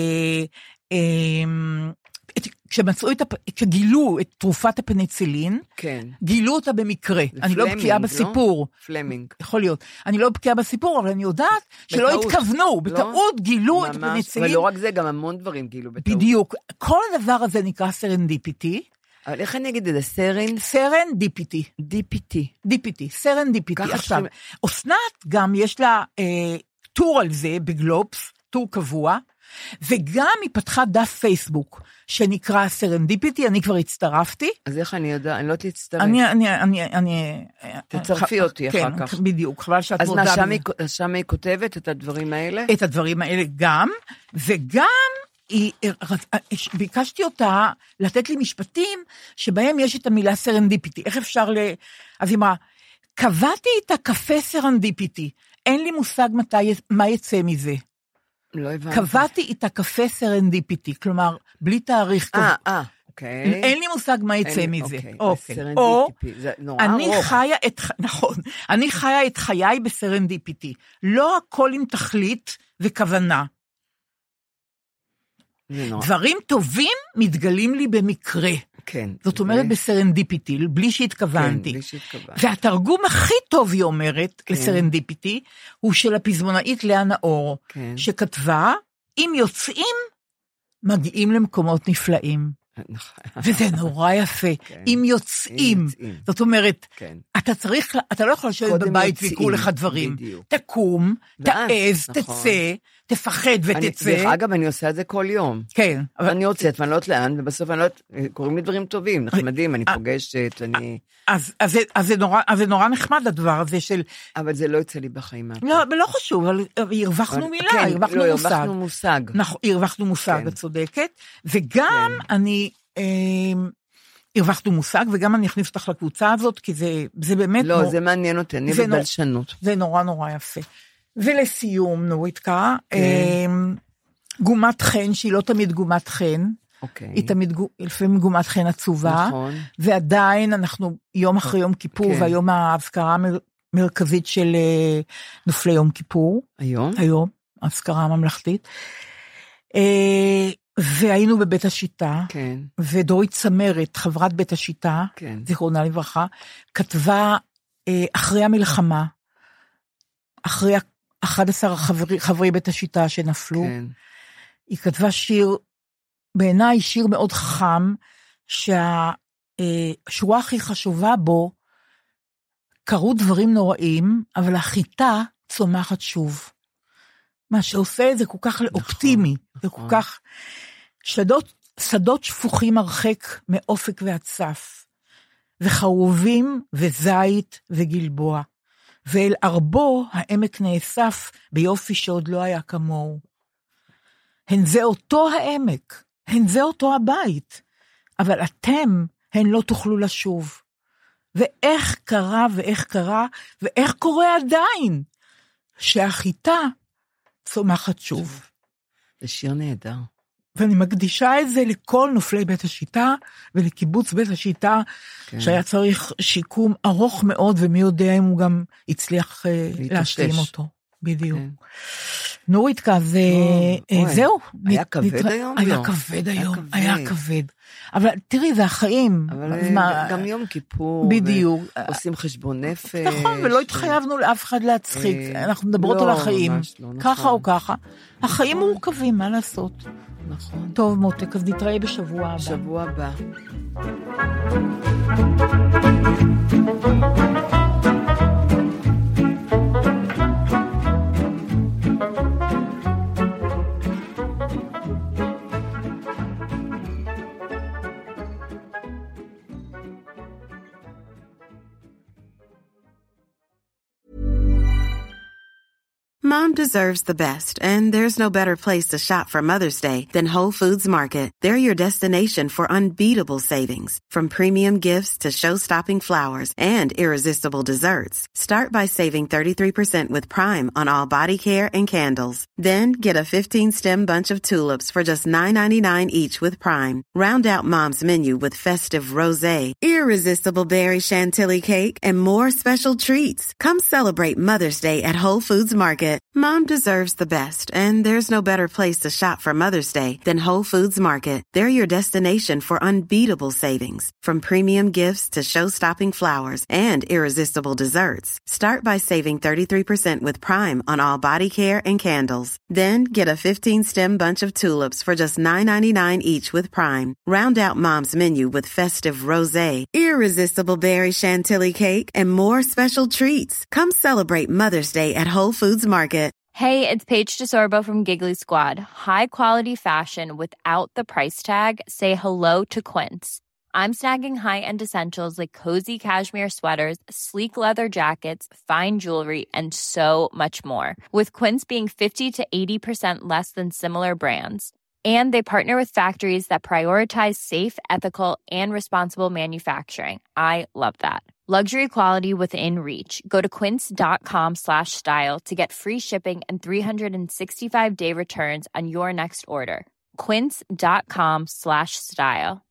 כשגילו את תרופת הפניצילין, גילו אותה במקרה. אני לא בקיאה בסיפור. פלמינג. יכול להיות. אני לא בקיאה בסיפור, אבל אני יודעת שלא התכוונו. בטעות גילו את הפניצילין. ולא רק זה, גם המון דברים גילו בטעות. בדיוק. כל הדבר הזה נקרא סרנדיפיטי. אבל איך אני אגיד את זה? סרנדיפיטי. דיפיטי. סרנדיפיטי. עכשיו, אסנת גם יש לה טור על זה בגלובס, טור קבוע, וגם היא פתחה דף פייסבוק, שנקרא סרנדיפיטי, אני כבר הצטרפתי. אז איך אני יודע? אני לא תצטרף. תצרפי אותי אחר כך. כן, בדיוק, חבל שאת מודה. אז שם היא כותבת את הדברים האלה? את הדברים האלה גם, וגם ביקשתי אותה לתת לי משפטים, שבהם יש את המילה סרנדיפיטי. איך אפשר אז היא אמרה, קבעתי את הקפה סרנדיפיטי, אין לי מושג מה יצא מזה. לא הבנתי. קבעתי את הקפה סרנדיפיטי, כלומר, בלי תאריך. אוקיי. אין לי מושג מה יצא מזה. אוקיי. או, אני חיה את חיי בסרנדיפיטי. לא הכל עם תכלית וכוונה. דברים טובים מתגלים לי במקרה. כן. זאת אומרת בסרנדיפיטי, בלי שהתכוונתי. והתרגום הכי טוב, היא אומרת, לסרנדיפיטי, הוא של הפזמונאית לאה נאור, שכתבה, אם יוצאים, מגיעים למקומות נפלאים. וזה נורא יפה. אם יוצאים. זאת אומרת, אתה לא יכול לשבת בבית ויקרו לך דברים. תקום, תעז, תצא, תפחד ותצא. דרך אגב, אני עושה את זה כל יום. כן. אני יוצאת, ואני לא יודעת לאן, ובסוף אני לא יודעת, קוראים לי דברים טובים, נחמדים, אני פוגשת, אני... אז זה נורא נחמד הדבר הזה של... אבל זה לא יוצא לי בחיים. לא חשוב, אבל הרווחנו מילה, הרווחנו מושג. הרווחנו מושג, את צודקת, וגם אני... הרווחנו מושג, וגם אני אכניס אותך לקבוצה הזאת, כי זה באמת... לא, זה מעניין אותי, אני בבלשנות. זה נורא נורא יפה. ולסיום, נוריתקה, גומת חן, שהיא לא תמיד גומת חן, היא תמיד לפעמים גומת חן עצובה, ועדיין אנחנו יום אחרי יום כיפור, והיום ההזכרה המרכזית של נופלי יום כיפור. היום, ההזכרה הממלכתית. והיינו בבית השיטה, ודורית צמרת, חברת בית השיטה, זיכרונה לברכה, כתבה אחרי המלחמה, אחרי 11 חברי בית השיטה שנפלו, היא כתבה שיר, בעיניי שיר מאוד חכם, שהשורה הכי חשובה בו, קרו דברים נוראים, אבל החיטה צומחת שוב. מה שעושה את זה כל כך אופטימי, זה כל כך שדות שפוכים הרחק מאופק והצף, וחרובים וזית וגלבוע, ואל ארבו העמק נאסף ביופי שעוד לא היה כמוהו. הן זה אותו העמק, הן זה אותו הבית, אבל אתם הן לא תוכלו לשוב. ואיך קרה ואיך קורה עדיין, שהחיטה צומחת שוב. זה שיר נהדר. ואני מקדישה את זה לכל נופלי בית השיטה, ולקיבוץ בית השיטה, כן. שהיה צריך שיקום ארוך מאוד, ומי יודע אם הוא גם הצליח להשלים אותו. בדיוק. כן. נורית, אז זהו. היה כבד היום? היה כבד. אבל תראי, זה החיים. אבל גם יום כיפור. בדיוק. עושים חשבון נפש. נכון, ולא התחייבנו לאף אחד להצחיק. אנחנו מדברות על החיים. ככה או ככה. החיים מורכבים, מה לעשות? נכון. טוב, מותק, אז נתראה בשבוע הבא. בשבוע הבא. Mom deserves the best, and there's no better place to shop for Mother's Day than Whole Foods Market. They're your destination for unbeatable savings, from premium gifts to show-stopping flowers and irresistible desserts. Start by saving 33% with Prime on all body care and candles. Then get a 15-stem bunch of tulips for just $9.99 each with Prime. Round out Mom's menu with festive rosé, irresistible berry chantilly cake, and more special treats. Come celebrate Mother's Day at Whole Foods Market. Mom deserves the best, and there's no better place to shop for Mother's Day than Whole Foods Market. They're your destination for unbeatable savings, from premium gifts to show-stopping flowers and irresistible desserts. Start by saving 33% with Prime on all body care and candles. Then get a 15-stem bunch of tulips for just $9.99 each with Prime. Round out Mom's menu with festive rosé, irresistible berry chantilly cake, and more special treats. Come celebrate Mother's Day at Whole Foods Market. Hey, it's Paige DeSorbo from Giggly Squad. High quality fashion without the price tag. Say hello to Quince. I'm snagging high-end essentials like cozy cashmere sweaters, sleek leather jackets, fine jewelry, and so much more. With Quince being 50 to 80% less than similar brands. And they partner with factories that prioritize safe, ethical, and responsible manufacturing. I love that. Luxury quality within reach. Go to quince.com/style to get free shipping and 365-day returns on your next order. Quince.com/style.